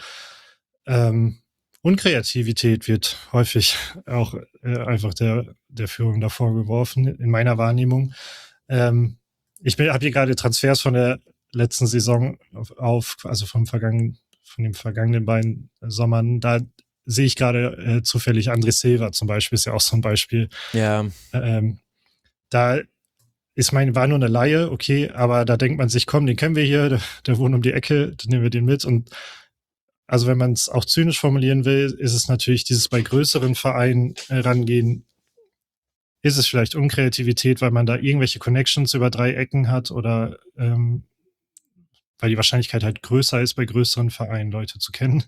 Unkreativität wird häufig auch einfach der Führung davor geworfen, in meiner Wahrnehmung. Ich habe hier gerade Transfers von der letzten Saison also von den vergangenen beiden Sommern. Da sehe ich gerade zufällig André Silva zum Beispiel, ist ja auch so ein Beispiel. Ja. Da war nur eine Laie, okay, aber da denkt man sich, komm, den kennen wir hier, der wohnt um die Ecke, dann nehmen wir den mit. Und also wenn man es auch zynisch formulieren will, ist es natürlich dieses bei größeren Vereinen rangehen, ist es vielleicht Unkreativität, weil man da irgendwelche Connections über 3 Ecken hat oder weil die Wahrscheinlichkeit halt größer ist, bei größeren Vereinen Leute zu kennen.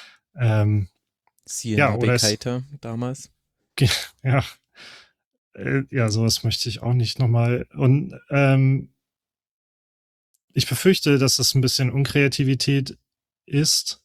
Oder Keita damals. Ja. Ja, sowas möchte ich auch nicht nochmal. Und ich befürchte, dass das ein bisschen Unkreativität ist.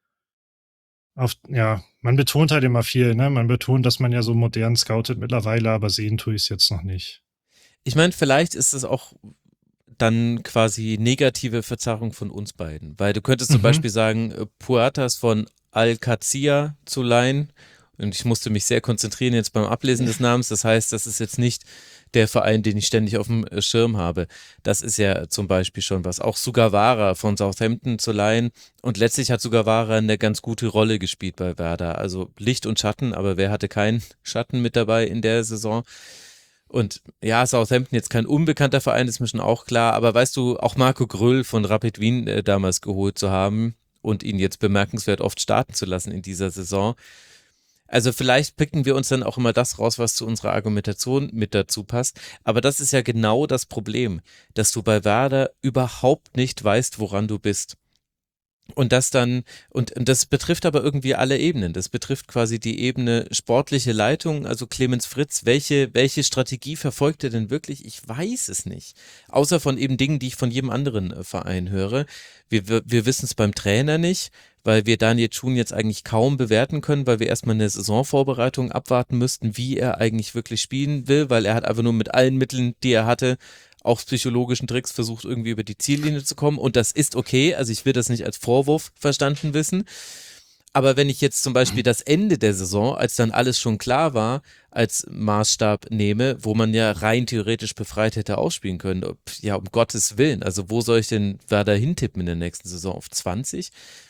Man betont halt immer viel, ne? Man betont, dass man ja so modern scoutet mittlerweile, aber sehen tue ich es jetzt noch nicht. Ich meine, vielleicht ist es auch dann quasi negative Verzerrung von uns beiden, weil du könntest zum Beispiel sagen, Puertas von Al-Qadsiya zu leihen, und ich musste mich sehr konzentrieren jetzt beim Ablesen des Namens, das heißt, das ist jetzt nicht der Verein, den ich ständig auf dem Schirm habe. Das ist ja zum Beispiel schon was. Auch Sugawara von Southampton zu leihen, und letztlich hat Sugawara eine ganz gute Rolle gespielt bei Werder, also Licht und Schatten, aber wer hatte keinen Schatten mit dabei in der Saison? Und ja, Southampton jetzt kein unbekannter Verein, ist mir schon auch klar, aber weißt du, auch Marco Gröll von Rapid Wien damals geholt zu haben und ihn jetzt bemerkenswert oft starten zu lassen in dieser Saison. Also vielleicht picken wir uns dann auch immer das raus, was zu unserer Argumentation mit dazu passt, aber das ist ja genau das Problem, dass du bei Werder überhaupt nicht weißt, woran du bist. Und das dann, und das betrifft aber irgendwie alle Ebenen. Das betrifft quasi die Ebene sportliche Leitung, also Clemens Fritz. Welche Strategie verfolgt er denn wirklich? Ich weiß es nicht. Außer von eben Dingen, die ich von jedem anderen Verein höre. Wir wissen es beim Trainer nicht, weil wir Daniel Thun jetzt eigentlich kaum bewerten können, weil wir erstmal eine Saisonvorbereitung abwarten müssten, wie er eigentlich wirklich spielen will, weil er hat einfach nur mit allen Mitteln, die er hatte, auch psychologischen Tricks versucht, irgendwie über die Ziellinie zu kommen, und das ist okay, also ich will das nicht als Vorwurf verstanden wissen, aber wenn ich jetzt zum Beispiel das Ende der Saison, als dann alles schon klar war, als Maßstab nehme, wo man ja rein theoretisch befreit hätte ausspielen können, ja, um Gottes Willen, also wo soll ich denn Werder hintippen in der nächsten Saison, auf 20?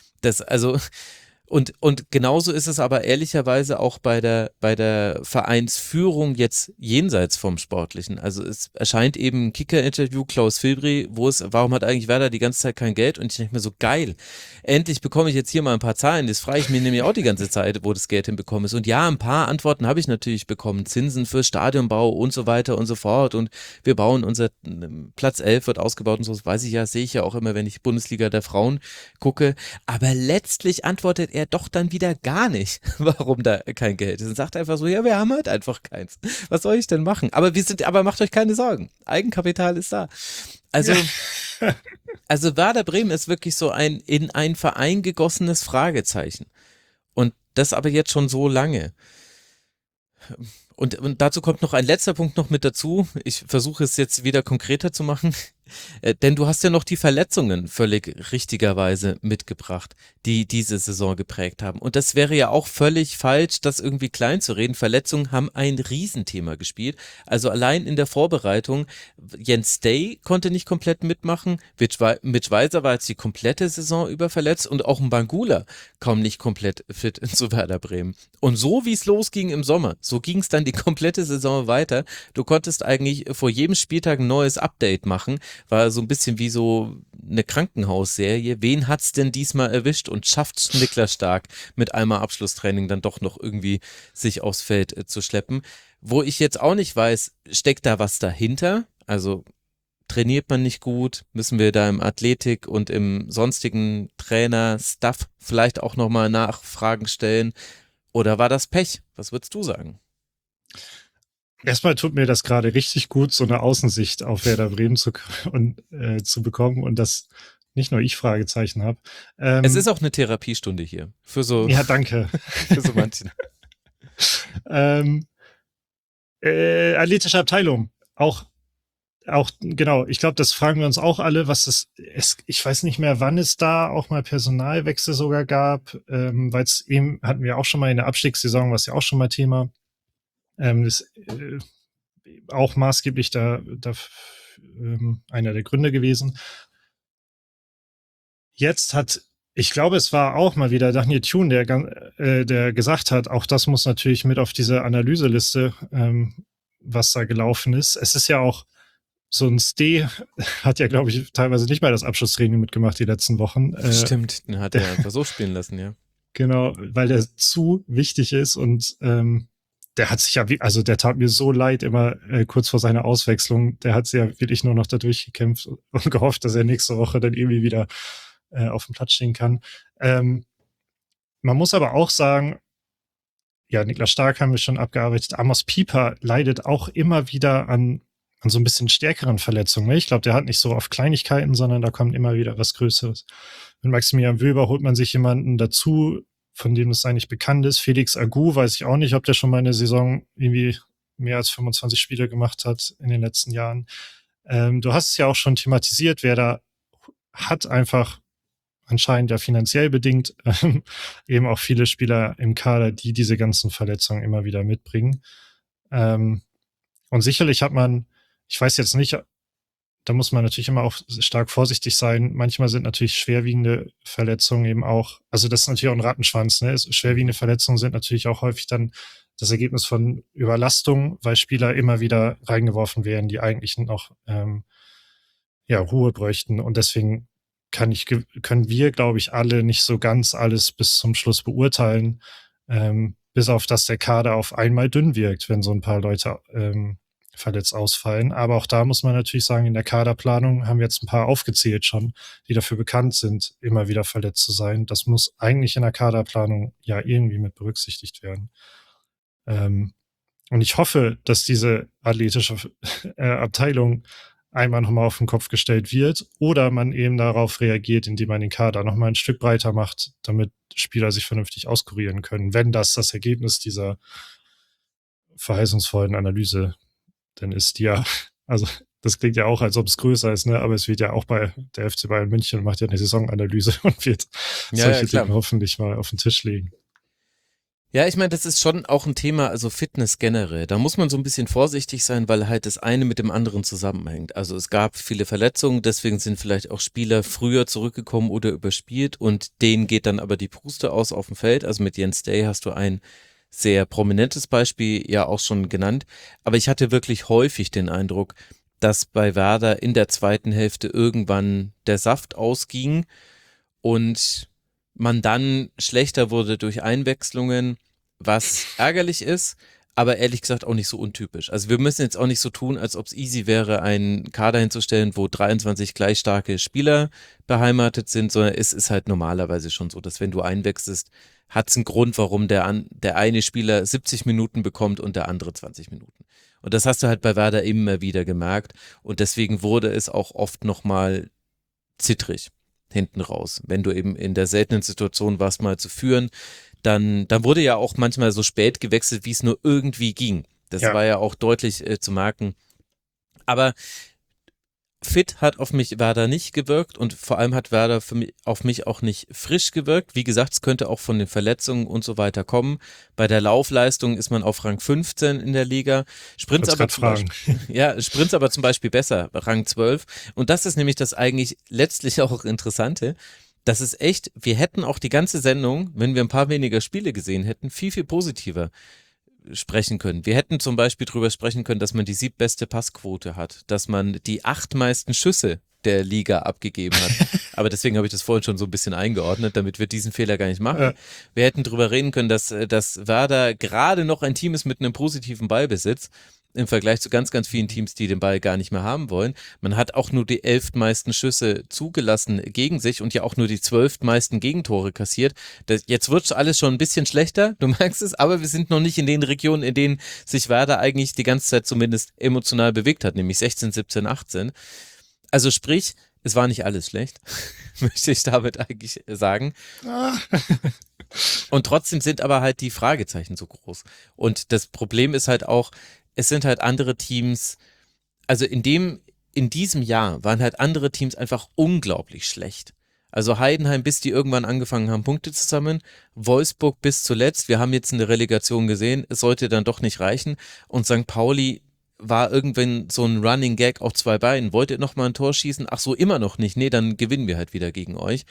Und genauso ist es aber ehrlicherweise auch bei der Vereinsführung jetzt jenseits vom Sportlichen. Also es erscheint eben ein Kicker-Interview, Klaus Filbri, warum hat eigentlich Werder die ganze Zeit kein Geld? Und ich denke mir so, geil, endlich bekomme ich jetzt hier mal ein paar Zahlen, das frage ich mir nämlich auch die ganze Zeit, wo das Geld hinbekommen ist. Und ja, ein paar Antworten habe ich natürlich bekommen, Zinsen für Stadionbau und so weiter und so fort, und wir bauen unser Platz 11 wird ausgebaut und so, das weiß ich ja, sehe ich ja auch immer, wenn ich Bundesliga der Frauen gucke, aber letztlich antwortet er doch dann wieder gar nicht, warum da kein Geld ist, und sagt einfach so, ja, wir haben halt einfach keins. Was soll ich denn machen? Aber macht euch keine Sorgen. Eigenkapital ist da. Also Werder Bremen ist wirklich so ein in einen Verein gegossenes Fragezeichen. Und das aber jetzt schon so lange. Und dazu kommt noch ein letzter Punkt noch mit dazu. Ich versuche es jetzt wieder konkreter zu machen. Denn du hast ja noch die Verletzungen völlig richtigerweise mitgebracht, die diese Saison geprägt haben. Und das wäre ja auch völlig falsch, das irgendwie klein zu reden. Verletzungen haben ein Riesenthema gespielt. Also allein in der Vorbereitung, Jens Day konnte nicht komplett mitmachen, Mitch Weiser war jetzt die komplette Saison über verletzt, und auch ein Bangula kaum nicht komplett fit zu Werder Bremen. Und so wie es losging im Sommer, so ging es dann die komplette Saison weiter. Du konntest eigentlich vor jedem Spieltag ein neues Update machen. War so ein bisschen wie so eine Krankenhausserie. Wen hat's denn diesmal erwischt, und schafft Niklas Stark mit einmal Abschlusstraining dann doch noch irgendwie sich aufs Feld zu schleppen? Wo ich jetzt auch nicht weiß, steckt da was dahinter? Also trainiert man nicht gut? Müssen wir da im Athletik und im sonstigen Trainer-Stuff vielleicht auch nochmal Nachfragen stellen? Oder war das Pech? Was würdest du sagen? Erstmal tut mir das gerade richtig gut, so eine Außensicht auf Werder Bremen zu bekommen, und dass nicht nur ich Fragezeichen habe. Es ist auch eine Therapiestunde hier. Ja, danke. Für so manchen. Athletische Abteilung. Auch genau. Ich glaube, das fragen wir uns auch alle, ich weiß nicht mehr, wann es da auch mal Personalwechsel sogar gab, weil es eben, hatten wir auch schon mal in der Abstiegssaison, was ja auch schon mal Thema, ist auch maßgeblich da einer der Gründe gewesen. Jetzt ich glaube, es war auch mal wieder Daniel Thune, der gesagt hat, auch das muss natürlich mit auf diese Analyseliste, was da gelaufen ist. Es ist ja auch so ein Ste hat ja, glaube ich, teilweise nicht mal das Abschlusstraining mitgemacht die letzten Wochen. Stimmt, den hat er einfach so spielen lassen, ja. Genau, weil der zu wichtig ist und der hat sich ja, also der tat mir so leid immer kurz vor seiner Auswechslung. Der hat sich ja wirklich nur noch da durchgekämpft und gehofft, dass er nächste Woche dann irgendwie wieder auf dem Platz stehen kann. Man muss aber auch sagen, ja, Niklas Stark haben wir schon abgearbeitet. Amos Pieper leidet auch immer wieder an so ein bisschen stärkeren Verletzungen. Ich glaube, der hat nicht so oft Kleinigkeiten, sondern da kommt immer wieder was Größeres. Mit Maximilian Wöber holt man sich jemanden dazu, von dem es eigentlich bekannt ist. Felix Agu, weiß ich auch nicht, ob der schon mal eine Saison irgendwie mehr als 25 Spiele gemacht hat in den letzten Jahren. Du hast es ja auch schon thematisiert, Werder hat einfach anscheinend ja finanziell bedingt eben auch viele Spieler im Kader, die diese ganzen Verletzungen immer wieder mitbringen. Und sicherlich hat man, ich weiß jetzt nicht, da muss man natürlich immer auch stark vorsichtig sein. Manchmal sind natürlich schwerwiegende Verletzungen eben auch, also das ist natürlich auch ein Rattenschwanz, ne? Schwerwiegende Verletzungen sind natürlich auch häufig dann das Ergebnis von Überlastung, weil Spieler immer wieder reingeworfen werden, die eigentlich noch Ruhe bräuchten. Und deswegen können wir, glaube ich, alle nicht so ganz alles bis zum Schluss beurteilen, bis auf dass der Kader auf einmal dünn wirkt, wenn so ein paar Leute verletzt ausfallen. Aber auch da muss man natürlich sagen, in der Kaderplanung haben wir jetzt ein paar aufgezählt schon, die dafür bekannt sind, immer wieder verletzt zu sein. Das muss eigentlich in der Kaderplanung ja irgendwie mit berücksichtigt werden. Und ich hoffe, dass diese athletische Abteilung einmal nochmal auf den Kopf gestellt wird oder man eben darauf reagiert, indem man den Kader nochmal ein Stück breiter macht, damit Spieler sich vernünftig auskurieren können, wenn das Ergebnis dieser verheißungsvollen Analyse dann ist, die ja, also das klingt ja auch, als ob es größer ist, ne? Aber es wird ja auch bei der FC Bayern München macht ja eine Saisonanalyse und wird solche Dinge hoffentlich mal auf den Tisch legen. Ja, ich meine, das ist schon auch ein Thema, also Fitness generell. Da muss man so ein bisschen vorsichtig sein, weil halt das eine mit dem anderen zusammenhängt. Also es gab viele Verletzungen, deswegen sind vielleicht auch Spieler früher zurückgekommen oder überspielt und denen geht dann aber die Puste aus auf dem Feld. Also mit Jens Day hast du ein sehr prominentes Beispiel ja auch schon genannt. Aber ich hatte wirklich häufig den Eindruck, dass bei Werder in der zweiten Hälfte irgendwann der Saft ausging und man dann schlechter wurde durch Einwechslungen, was ärgerlich ist, aber ehrlich gesagt auch nicht so untypisch. Also wir müssen jetzt auch nicht so tun, als ob es easy wäre, einen Kader hinzustellen, wo 23 gleich starke Spieler beheimatet sind, sondern es ist halt normalerweise schon so, dass wenn du einwechselst, hat es einen Grund, warum der eine Spieler 70 Minuten bekommt und der andere 20 Minuten. Und das hast du halt bei Werder immer wieder gemerkt und deswegen wurde es auch oft nochmal zittrig hinten raus. Wenn du eben in der seltenen Situation warst, mal zu führen, dann wurde ja auch manchmal so spät gewechselt, wie es nur irgendwie ging. Das war ja auch deutlich zu merken. Aber fit hat auf mich Werder nicht gewirkt und vor allem hat Werder auf mich auch nicht frisch gewirkt. Wie gesagt, es könnte auch von den Verletzungen und so weiter kommen. Bei der Laufleistung ist man auf Rang 15 in der Liga. Sprints aber zum Beispiel besser, Rang 12. Und das ist nämlich das eigentlich letztlich auch Interessante. Das ist echt, wir hätten auch die ganze Sendung, wenn wir ein paar weniger Spiele gesehen hätten, viel, viel positiver sprechen können. Wir hätten zum Beispiel drüber sprechen können, dass man die 7. Passquote hat, dass man die 8 meisten Schüsse der Liga abgegeben hat. Aber deswegen habe ich das vorhin schon so ein bisschen eingeordnet, damit wir diesen Fehler gar nicht machen. Ja. Wir hätten drüber reden können, dass Werder gerade noch ein Team ist mit einem positiven Ballbesitz im Vergleich zu ganz, ganz vielen Teams, die den Ball gar nicht mehr haben wollen. Man hat auch nur die 11 meisten Schüsse zugelassen gegen sich und ja auch nur die 12 meisten Gegentore kassiert. Jetzt wird alles schon ein bisschen schlechter, du merkst es, aber wir sind noch nicht in den Regionen, in denen sich Werder eigentlich die ganze Zeit zumindest emotional bewegt hat, nämlich 16, 17, 18. Also sprich, es war nicht alles schlecht, möchte ich damit eigentlich sagen. Und trotzdem sind aber halt die Fragezeichen so groß. Und das Problem ist halt auch, es sind halt andere Teams, also in diesem Jahr waren halt andere Teams einfach unglaublich schlecht. Also Heidenheim, bis die irgendwann angefangen haben, Punkte zu sammeln. Wolfsburg bis zuletzt. Wir haben jetzt eine Relegation gesehen. Es sollte dann doch nicht reichen. Und St. Pauli war irgendwann so ein Running Gag auf 2 Beinen. Wollt ihr noch mal ein Tor schießen? Ach so, immer noch nicht. Nee, dann gewinnen wir halt wieder gegen euch.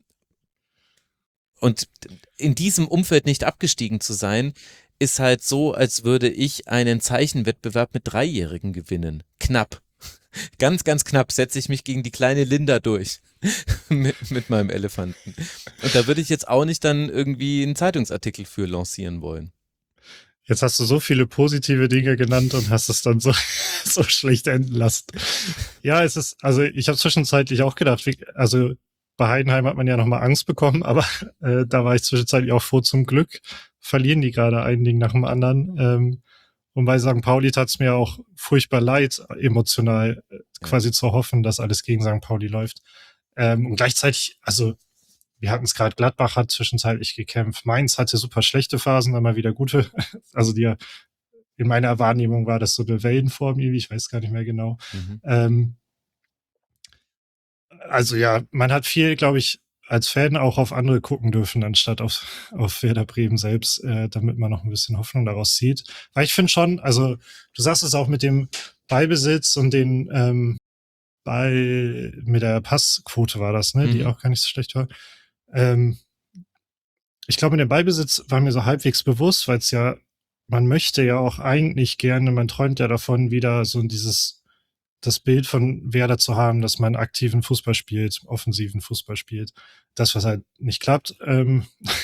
Und in diesem Umfeld nicht abgestiegen zu sein, ist halt so, als würde ich einen Zeichenwettbewerb mit 3-Jährigen gewinnen. Knapp. Ganz, ganz knapp setze ich mich gegen die kleine Linda durch mit meinem Elefanten. Und da würde ich jetzt auch nicht dann irgendwie einen Zeitungsartikel für lancieren wollen. Jetzt hast du so viele positive Dinge genannt und hast es dann so, so schlecht enden lassen. Ja, also ich habe zwischenzeitlich auch gedacht, also bei Heidenheim hat man ja nochmal Angst bekommen, aber da war ich zwischenzeitlich auch froh. Zum Glück verlieren die gerade ein Ding nach dem anderen. Und bei St. Pauli tat es mir auch furchtbar leid, emotional quasi zu hoffen, dass alles gegen St. Pauli läuft. Und gleichzeitig, also wir hatten es gerade, Gladbach hat zwischenzeitlich gekämpft. Mainz hatte super schlechte Phasen, dann mal wieder gute. Also in meiner Wahrnehmung war das so eine Wellenform irgendwie, ich weiß gar nicht mehr genau. Also ja, man hat viel, glaube ich, als Fan auch auf andere gucken dürfen, anstatt auf Werder Bremen selbst, damit man noch ein bisschen Hoffnung daraus zieht. Weil ich finde schon, also du sagst es auch mit dem Ballbesitz und den mit der Passquote war das, ne, die auch gar nicht so schlecht war. Ich glaube, mit dem Ballbesitz war mir so halbwegs bewusst, weil es ja, man möchte ja auch eigentlich gerne, man träumt ja davon, wieder so das Bild von Werder zu haben, dass man aktiven Fußball spielt, offensiven Fußball spielt. Das, was halt nicht klappt. Und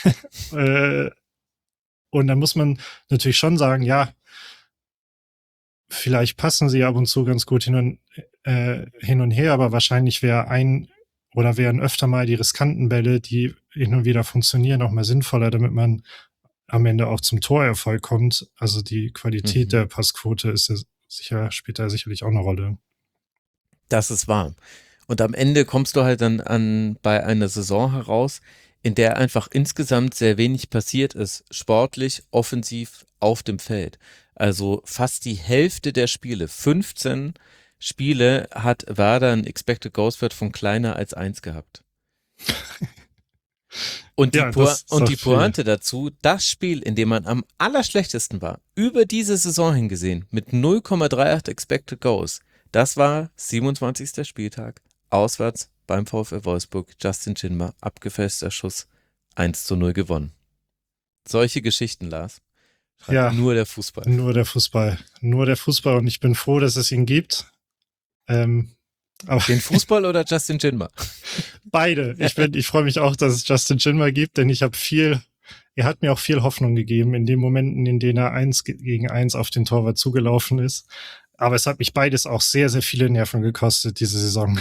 dann muss man natürlich schon sagen, ja, vielleicht passen sie ab und zu ganz gut hin und her, aber wahrscheinlich wären öfter mal die riskanten Bälle, die hin und wieder funktionieren, auch mal sinnvoller, damit man am Ende auch zum Torerfolg kommt. Also die Qualität der Passquote ist ja spielt da sicherlich auch eine Rolle. Das ist wahr. Und am Ende kommst du halt dann bei einer Saison heraus, in der einfach insgesamt sehr wenig passiert ist, sportlich, offensiv, auf dem Feld. Also fast die Hälfte der Spiele, 15 Spiele, hat Werder ein Expected Goals Wert von kleiner als 1 gehabt. Und die Pointe dazu, das Spiel, in dem man am allerschlechtesten war, über diese Saison hingesehen, mit 0,38 Expected Goals, das war 27. Spieltag, auswärts beim VfL Wolfsburg, Justin Schindler, abgefälschter Schuss, 1:0 gewonnen. Solche Geschichten, Lars. Ja, nur der Fußball. Nur der Fußball und ich bin froh, dass es ihn gibt. Aber den Fußball oder Justin Schindler? Beide. Ich freue mich auch, dass es Justin Schindler gibt, denn er hat mir auch viel Hoffnung gegeben in den Momenten, in denen er 1-gegen-1 auf den Torwart zugelaufen ist. Aber es hat mich beides auch sehr, sehr viele Nerven gekostet, diese Saison.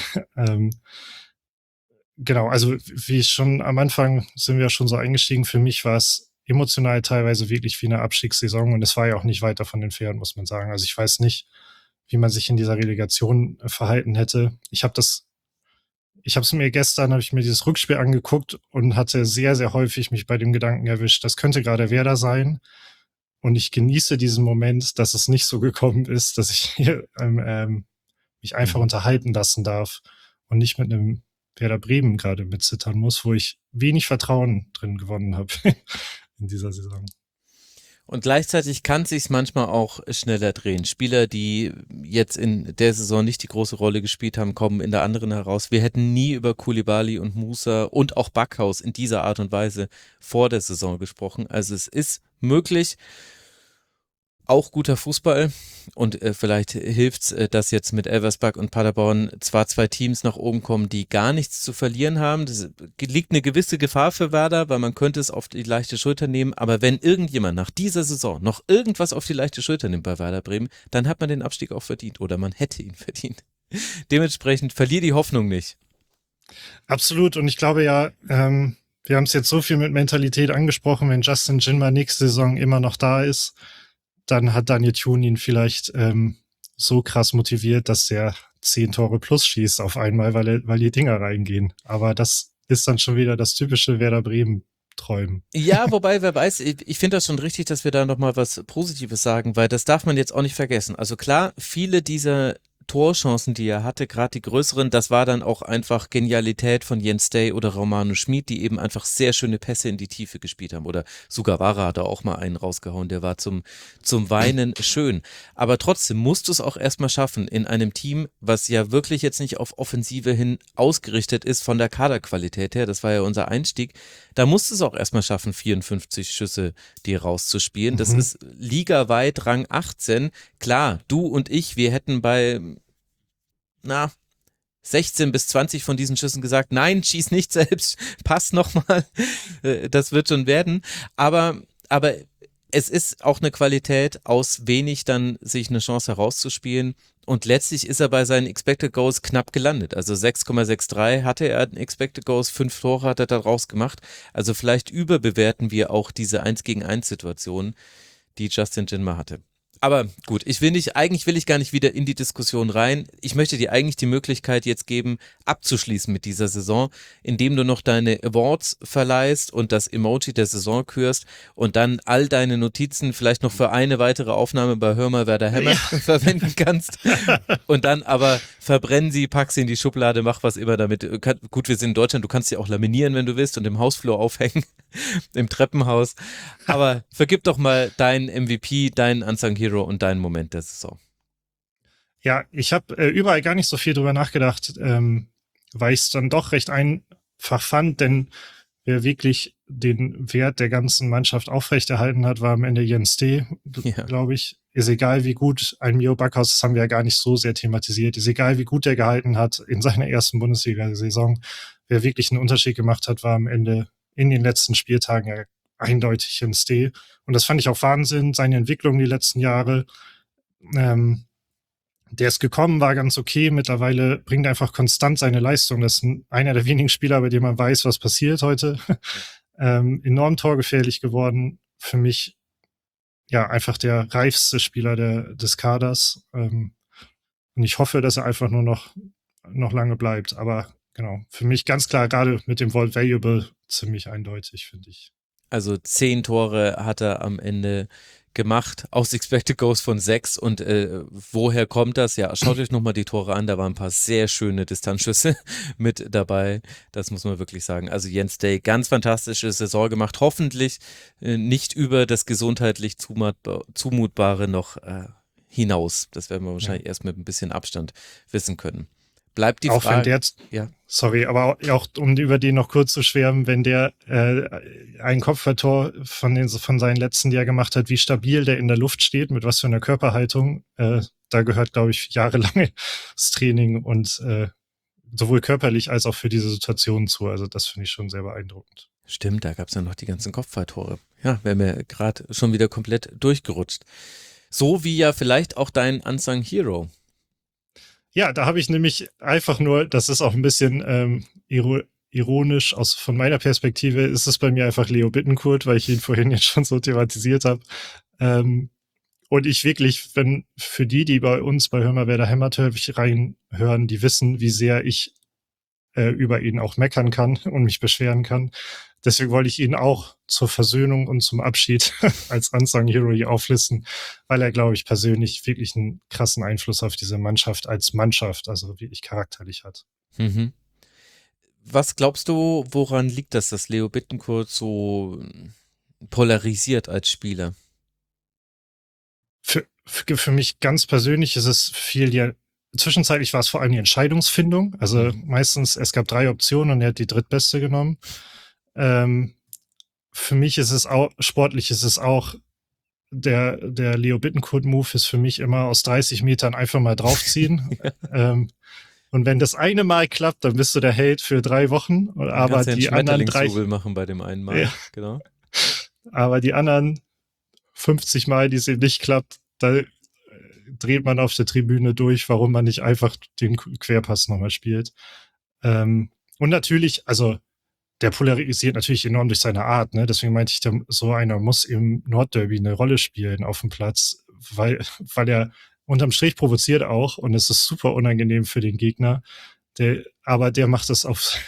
Genau, also wie schon am Anfang sind wir schon so eingestiegen. Für mich war es emotional teilweise wirklich wie eine Abstiegssaison und es war ja auch nicht weit davon entfernt, muss man sagen. Also ich weiß nicht, wie man sich in dieser Relegation verhalten hätte. Ich habe mir dieses Rückspiel angeguckt und hatte sehr, sehr häufig mich bei dem Gedanken erwischt, das könnte gerade Werder sein. Und ich genieße diesen Moment, dass es nicht so gekommen ist, dass ich hier mich einfach unterhalten lassen darf und nicht mit einem Werder Bremen gerade mitzittern muss, wo ich wenig Vertrauen drin gewonnen habe in dieser Saison. Und gleichzeitig kann es sich manchmal auch schneller drehen. Spieler, die jetzt in der Saison nicht die große Rolle gespielt haben, kommen in der anderen heraus. Wir hätten nie über Koulibaly und Musa und auch Backhaus in dieser Art und Weise vor der Saison gesprochen. Also es ist möglich, auch guter Fußball und vielleicht hilft's, dass jetzt mit Elversberg und Paderborn zwar 2 Teams nach oben kommen, die gar nichts zu verlieren haben. Das liegt eine gewisse Gefahr für Werder, weil man könnte es auf die leichte Schulter nehmen, aber wenn irgendjemand nach dieser Saison noch irgendwas auf die leichte Schulter nimmt bei Werder Bremen, dann hat man den Abstieg auch verdient oder man hätte ihn verdient. Dementsprechend verlier die Hoffnung nicht. Absolut und ich glaube ja, wir haben es jetzt so viel mit Mentalität angesprochen, wenn Justin Schindler nächste Saison immer noch da ist, dann hat Daniel Thun ihn vielleicht so krass motiviert, dass er 10 Tore plus schießt auf einmal, weil die Dinger reingehen. Aber das ist dann schon wieder das typische Werder Bremen träumen. Ja, wobei, wer weiß, ich finde das schon richtig, dass wir da nochmal was Positives sagen, weil das darf man jetzt auch nicht vergessen. Also klar, viele dieser Torchancen, die er hatte, gerade die größeren, das war dann auch einfach Genialität von Jens Day oder Romano Schmid, die eben einfach sehr schöne Pässe in die Tiefe gespielt haben. Oder Sugawara hat da auch mal einen rausgehauen, der war zum Weinen schön. Aber trotzdem musst du es auch erstmal schaffen, in einem Team, was ja wirklich jetzt nicht auf Offensive hin ausgerichtet ist von der Kaderqualität her, das war ja unser Einstieg, da musst du es auch erstmal schaffen, 54 Schüsse dir rauszuspielen. Das ist ligaweit Rang 18. Klar, du und ich, wir hätten bei 16 bis 20 von diesen Schüssen gesagt, nein, schieß nicht selbst, pass nochmal, das wird schon werden. Aber es ist auch eine Qualität, aus wenig dann sich eine Chance herauszuspielen. Und letztlich ist er bei seinen Expected Goals knapp gelandet. Also 6,63 hatte er in Expected Goals, 5 Tore hat er daraus gemacht. Also vielleicht überbewerten wir auch diese 1-gegen-1 Situation, die Justin Jinma hatte. Aber gut, eigentlich will ich gar nicht wieder in die Diskussion rein. Ich möchte dir eigentlich die Möglichkeit jetzt geben, abzuschließen mit dieser Saison, indem du noch deine Awards verleihst und das Emoji der Saison kürst und dann all deine Notizen vielleicht noch für eine weitere Aufnahme bei Hör mal, wer da hämmert verwenden kannst. Und dann aber verbrenn sie, pack sie in die Schublade, mach was immer damit. Gut, wir sind in Deutschland, du kannst sie auch laminieren, wenn du willst und im Hausflur aufhängen, im Treppenhaus. Aber vergib doch mal deinen MVP, deinen Unsung Hero und deinen Moment der Saison. Ja, ich habe überall gar nicht so viel drüber nachgedacht, weil ich es dann doch recht einfach fand, denn wer wirklich den Wert der ganzen Mannschaft aufrechterhalten hat, war am Ende Jens D., glaube ich. Ist egal, wie gut ein Mio Backhaus, das haben wir ja gar nicht so sehr thematisiert, ist egal, wie gut der gehalten hat in seiner ersten Bundesliga-Saison. Wer wirklich einen Unterschied gemacht hat, war am Ende in den letzten Spieltagen ja eindeutig Jens D. Und das fand ich auch Wahnsinn, seine Entwicklung die letzten Jahre. Der ist gekommen, war ganz okay. Mittlerweile bringt er einfach konstant seine Leistung. Das ist einer der wenigen Spieler, bei dem man weiß, was passiert heute. Enorm torgefährlich geworden. Für mich ja einfach der reifste Spieler des Kaders. Und ich hoffe, dass er einfach nur noch lange bleibt. Aber genau, für mich ganz klar, gerade mit dem Vault Valuable, ziemlich eindeutig, finde ich. Also 10 Tore hat er am Ende gemacht, aus Expected Goals von 6 und woher kommt das? Ja, schaut euch nochmal die Tore an, da waren ein paar sehr schöne Distanzschüsse mit dabei, das muss man wirklich sagen. Also Jens Day, ganz fantastische Saison gemacht, hoffentlich nicht über das gesundheitlich Zumutbare noch hinaus, das werden wir wahrscheinlich erst mit ein bisschen Abstand wissen können. Bleibt die auch Frage. Wenn der, sorry, aber auch um über den noch kurz zu schwärmen, wenn der ein Kopfballtor von seinen letzten, die er gemacht hat, wie stabil der in der Luft steht, mit was für einer Körperhaltung, da gehört, glaube ich, jahrelanges Training und sowohl körperlich als auch für diese Situation zu. Also das finde ich schon sehr beeindruckend. Stimmt, da gab es ja noch die ganzen Kopfballtore. Ja, wäre mir gerade schon wieder komplett durchgerutscht. So wie ja vielleicht auch dein Unsung Hero. Ja, da habe ich nämlich einfach nur, das ist auch ein bisschen ironisch, von meiner Perspektive ist es bei mir einfach Leo Bittencourt, weil ich ihn vorhin jetzt schon so thematisiert habe. Und ich wirklich, wenn für die bei uns bei Hör mal, wer da hämmert, reinhören, die wissen, wie sehr ich über ihn auch meckern kann und mich beschweren kann. Deswegen wollte ich ihn auch zur Versöhnung und zum Abschied als Unsung Hero hier auflisten, weil er, glaube ich, persönlich wirklich einen krassen Einfluss auf diese Mannschaft als Mannschaft, also wirklich charakterlich hat. Mhm. Was glaubst du, woran liegt das, dass Leo Bittencourt so polarisiert als Spieler? Für mich ganz persönlich ist es zwischenzeitlich war es vor allem die Entscheidungsfindung. Also meistens, es gab 3 Optionen und er hat die drittbeste genommen. Für mich ist es auch, sportlich ist es auch, der Leo Bittencourt-Move ist für mich immer aus 30 Metern einfach mal draufziehen. Und wenn das eine Mal klappt, dann bist du der Held für 3 Wochen. Aber die anderen 3 machen bei dem einen Mal, ja. Genau. Aber die anderen 50 Mal, die es eben nicht klappt, da dreht man auf der Tribüne durch, warum man nicht einfach den Querpass nochmal spielt. Und natürlich, also der polarisiert natürlich enorm durch seine Art, ne? Deswegen meinte ich, so einer muss im Nordderby eine Rolle spielen auf dem Platz, weil er unterm Strich provoziert auch und es ist super unangenehm für den Gegner. Aber der macht das auf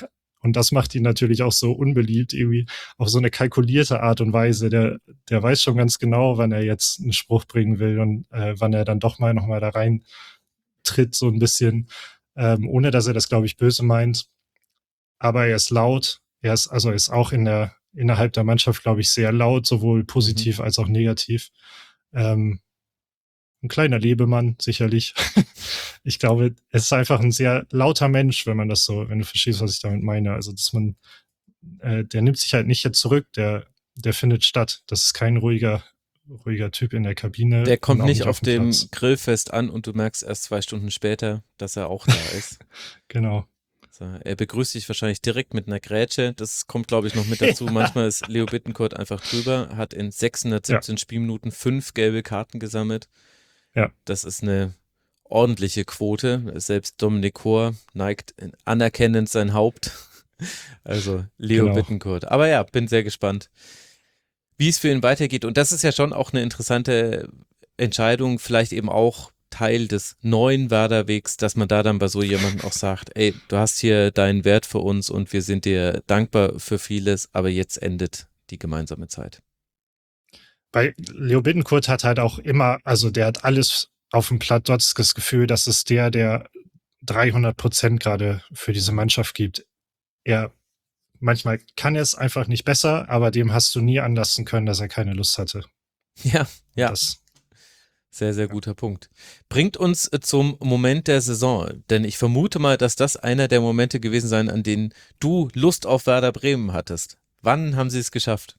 Und das macht ihn natürlich auch so unbeliebt, irgendwie auf so eine kalkulierte Art und Weise. Der weiß schon ganz genau, wann er jetzt einen Spruch bringen will und wann er dann doch nochmal da rein tritt, so ein bisschen, ohne dass er das, glaube ich, böse meint. Aber er ist laut. Er ist auch innerhalb der Mannschaft, glaube ich, sehr laut, sowohl positiv als auch negativ. Ein kleiner Lebemann, sicherlich. Ich glaube, es ist einfach ein sehr lauter Mensch, wenn du verstehst, was ich damit meine. Also, der nimmt sich halt nicht jetzt zurück, der findet statt. Das ist kein ruhiger Typ in der Kabine. Der kommt und auch nicht auf dem Platz. Grillfest an und du merkst erst 2 Stunden später, dass er auch da ist. Genau. So, er begrüßt dich wahrscheinlich direkt mit einer Grätsche. Das kommt, glaube ich, noch mit dazu. Manchmal ist Leo Bittencourt einfach drüber, hat in 617 Spielminuten 5 gelbe Karten gesammelt. Ja. Das ist eine ordentliche Quote. Selbst Dominik Kor neigt anerkennend sein Haupt. Also Leo Bittencourt. Aber ja, bin sehr gespannt, wie es für ihn weitergeht. Und das ist ja schon auch eine interessante Entscheidung, vielleicht eben auch Teil des neuen Werder-Wegs, dass man da dann bei so jemandem auch sagt, ey, du hast hier deinen Wert für uns und wir sind dir dankbar für vieles, aber jetzt endet die gemeinsame Zeit. Bei Leo Bittencourt hat halt auch immer, also der hat alles auf dem Platt, dort ist das Gefühl, dass es der 300% gerade für diese Mannschaft gibt. Manchmal kann er es einfach nicht besser, aber dem hast du nie anlassen können, dass er keine Lust hatte. Ja. Das, sehr, sehr guter Punkt. Bringt uns zum Moment der Saison, denn ich vermute mal, dass das einer der Momente gewesen sein, an denen du Lust auf Werder Bremen hattest. Wann haben sie es geschafft?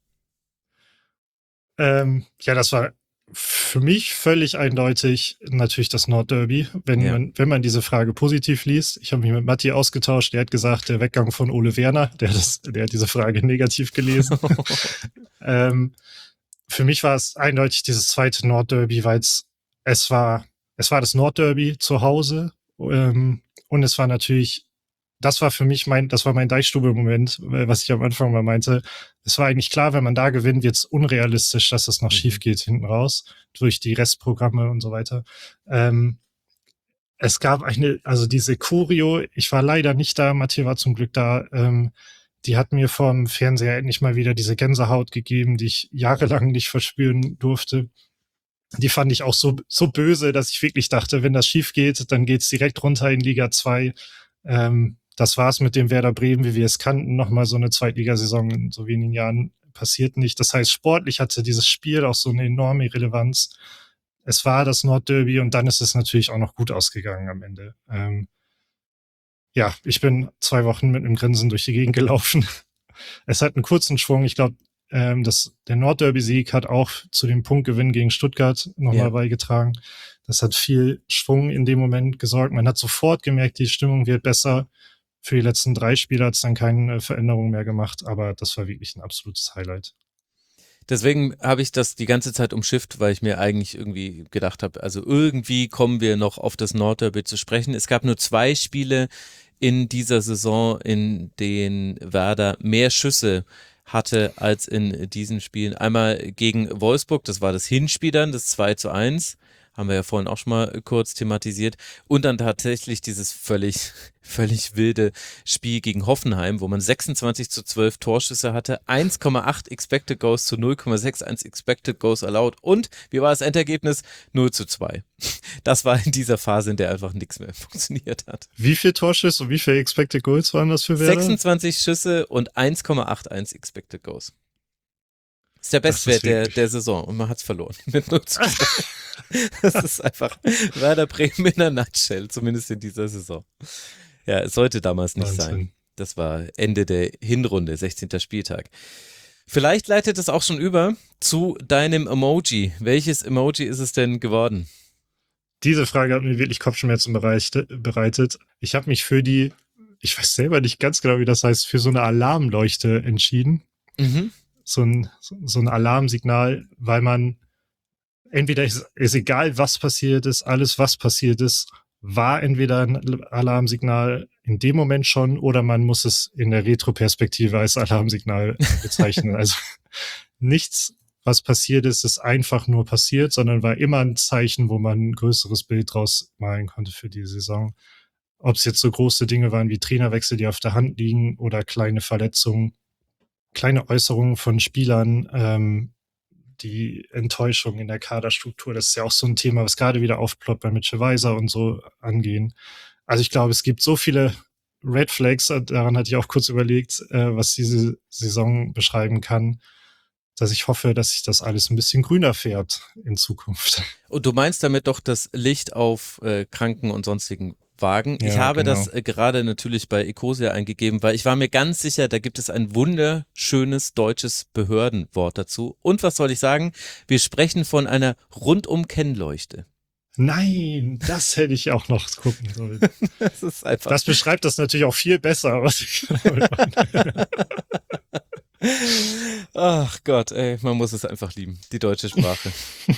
das war für mich völlig eindeutig natürlich das Nordderby, wenn man diese Frage positiv liest. Ich habe mich mit Matti ausgetauscht, der hat gesagt, der Weggang von Ole Werner, der hat diese Frage negativ gelesen. Für mich war es eindeutig dieses zweite Nordderby, weil es war das Nordderby zu Hause, und es war natürlich, das war mein Deichstube-Moment, was ich am Anfang mal meinte. Es war eigentlich klar, wenn man da gewinnt, wird es unrealistisch, dass es noch schief geht hinten raus, durch die Restprogramme und so weiter. Es gab diese Choreo, ich war leider nicht da, Matti war zum Glück da, die hat mir vom Fernseher endlich mal wieder diese Gänsehaut gegeben, die ich jahrelang nicht verspüren durfte. Die fand ich auch so böse, dass ich wirklich dachte, wenn das schief geht, dann geht's direkt runter in Liga 2. Das war's mit dem Werder Bremen, wie wir es kannten. Nochmal so eine Zweitligasaison in so wenigen Jahren passiert nicht. Das heißt, sportlich hatte dieses Spiel auch so eine enorme Relevanz. Es war das Nordderby und dann ist es natürlich auch noch gut ausgegangen am Ende. Ich bin 2 Wochen mit einem Grinsen durch die Gegend gelaufen. Es hat einen kurzen Schwung. Ich glaube, der Nordderby-Sieg hat auch zu dem Punktgewinn gegen Stuttgart nochmal beigetragen. Das hat viel Schwung in dem Moment gesorgt. Man hat sofort gemerkt, die Stimmung wird besser. Für die letzten 3 Spiele hat es dann keine Veränderung mehr gemacht, aber das war wirklich ein absolutes Highlight. Deswegen habe ich das die ganze Zeit umschifft, weil ich mir eigentlich irgendwie gedacht habe, also irgendwie kommen wir noch auf das Nordderby zu sprechen. Es gab nur 2 Spiele in dieser Saison, in denen Werder mehr Schüsse hatte als in diesen Spielen. Einmal gegen Wolfsburg, das war das Hinspiel dann, das 2:1. Haben wir ja vorhin auch schon mal kurz thematisiert. Und dann tatsächlich dieses völlig wilde Spiel gegen Hoffenheim, wo man 26:12 Torschüsse hatte, 1,8 Expected Goals zu 0,61 Expected Goals allowed. Und wie war das Endergebnis? 0:2. Das war in dieser Phase, in der einfach nichts mehr funktioniert hat. Wie viele Torschüsse und wie viele Expected Goals waren das für Werder? 26 Schüsse und 1,81 Expected Goals. Das ist der Bestwert der Saison und man hat es verloren mit 0:2. Das ist einfach Werder Bremen in der Nutshell, zumindest in dieser Saison. Ja, es sollte damals nicht sein. Das war Ende der Hinrunde, 16. Spieltag. Vielleicht leitet es auch schon über zu deinem Emoji. Welches Emoji ist es denn geworden? Diese Frage hat mir wirklich Kopfschmerzen bereitet. Ich habe mich ich weiß selber nicht ganz genau, wie das heißt, für so eine Alarmleuchte entschieden. Mhm. So ein Alarmsignal, weil man entweder ist egal, was passiert ist, alles, was passiert ist, war entweder ein Alarmsignal in dem Moment schon oder man muss es in der Retroperspektive als Alarmsignal bezeichnen. Also nichts, was passiert ist einfach nur passiert, sondern war immer ein Zeichen, wo man ein größeres Bild draus malen konnte für die Saison. Ob es jetzt so große Dinge waren wie Trainerwechsel, die auf der Hand liegen, oder kleine Verletzungen, kleine Äußerungen von Spielern, die Enttäuschung in der Kaderstruktur, das ist ja auch so ein Thema, was gerade wieder aufploppt bei Mitchell Weiser und so angehen. Also ich glaube, es gibt so viele Red Flags, daran hatte ich auch kurz überlegt, was diese Saison beschreiben kann, dass ich hoffe, dass sich das alles ein bisschen grüner färbt in Zukunft. Und du meinst damit doch das Licht auf Kranken- und sonstigen Wagen. Ja, Ich habe genau. das gerade natürlich bei Ecosia eingegeben, weil ich war mir ganz sicher, da gibt es ein wunderschönes deutsches Behördenwort dazu. Und was soll ich sagen? Wir sprechen von einer Rundum-Kennleuchte. Nein, das hätte ich auch noch gucken sollen. Das ist einfach. Das beschreibt das natürlich auch viel besser, was ich meine. Ach Gott, ey, man muss es einfach lieben, die deutsche Sprache.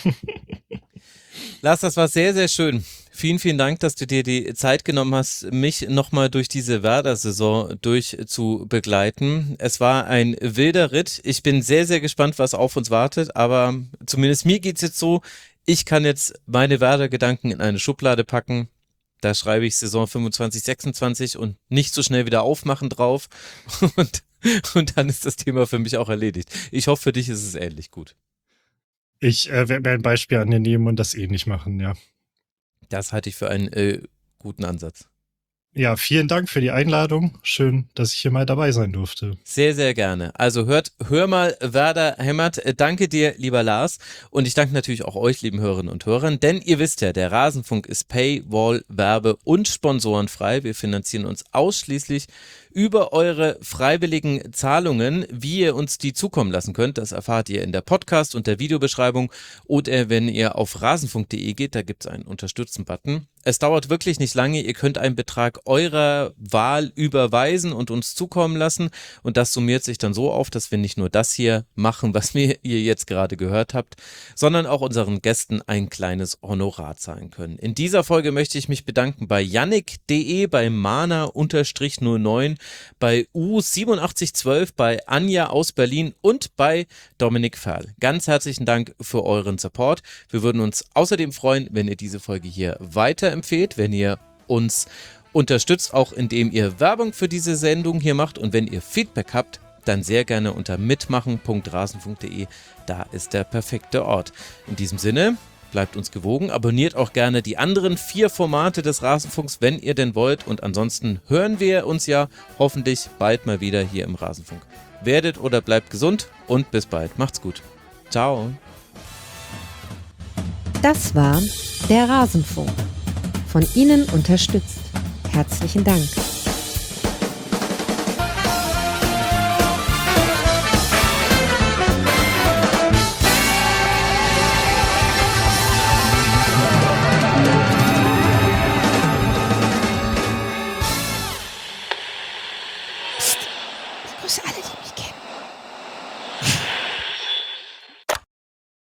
Lars, das war sehr, sehr schön. Vielen, vielen Dank, dass du dir die Zeit genommen hast, mich nochmal durch diese Werder-Saison durchzubegleiten. Es war ein wilder Ritt. Ich bin sehr, sehr gespannt, was auf uns wartet, aber zumindest mir geht's jetzt so, ich kann jetzt meine Werder-Gedanken in eine Schublade packen. Da schreibe ich Saison 25, 26 und nicht so schnell wieder aufmachen drauf. Und dann ist das Thema für mich auch erledigt. Ich hoffe, für dich ist es ähnlich gut. Ich werde mir ein Beispiel an dir nehmen und das ähnlich machen, ja. Das halte ich für einen guten Ansatz. Ja, vielen Dank für die Einladung. Schön, dass ich hier mal dabei sein durfte. Sehr, sehr gerne. Also hör mal Werder hämmert. Danke dir, lieber Lars. Und ich danke natürlich auch euch, lieben Hörerinnen und Hörern, denn ihr wisst ja, der Rasenfunk ist Paywall, Werbe- und sponsorenfrei. Wir finanzieren uns ausschließlich über eure freiwilligen Zahlungen. Wie ihr uns die zukommen lassen könnt, das erfahrt ihr in der Podcast- und der Videobeschreibung oder wenn ihr auf rasenfunk.de geht, da gibt es einen Unterstützen-Button. Es dauert wirklich nicht lange, ihr könnt einen Betrag eurer Wahl überweisen und uns zukommen lassen und das summiert sich dann so auf, dass wir nicht nur das hier machen, was ihr jetzt gerade gehört habt, sondern auch unseren Gästen ein kleines Honorar zahlen können. In dieser Folge möchte ich mich bedanken bei Yannick.de, bei Mana_09, bei U8712, bei Anja aus Berlin und bei Dominik Ferl. Ganz herzlichen Dank für euren Support. Wir würden uns außerdem freuen, wenn ihr diese Folge hier weiterempfehlt, wenn ihr uns unterstützt, auch indem ihr Werbung für diese Sendung hier macht und wenn ihr Feedback habt, dann sehr gerne unter mitmachen.rasenfunk.de. Da ist der perfekte Ort. In diesem Sinne, bleibt uns gewogen, abonniert auch gerne die anderen 4 Formate des Rasenfunks, wenn ihr denn wollt. Und ansonsten hören wir uns ja hoffentlich bald mal wieder hier im Rasenfunk. Werdet oder bleibt gesund und bis bald. Macht's gut. Ciao. Das war der Rasenfunk. Von Ihnen unterstützt. Herzlichen Dank.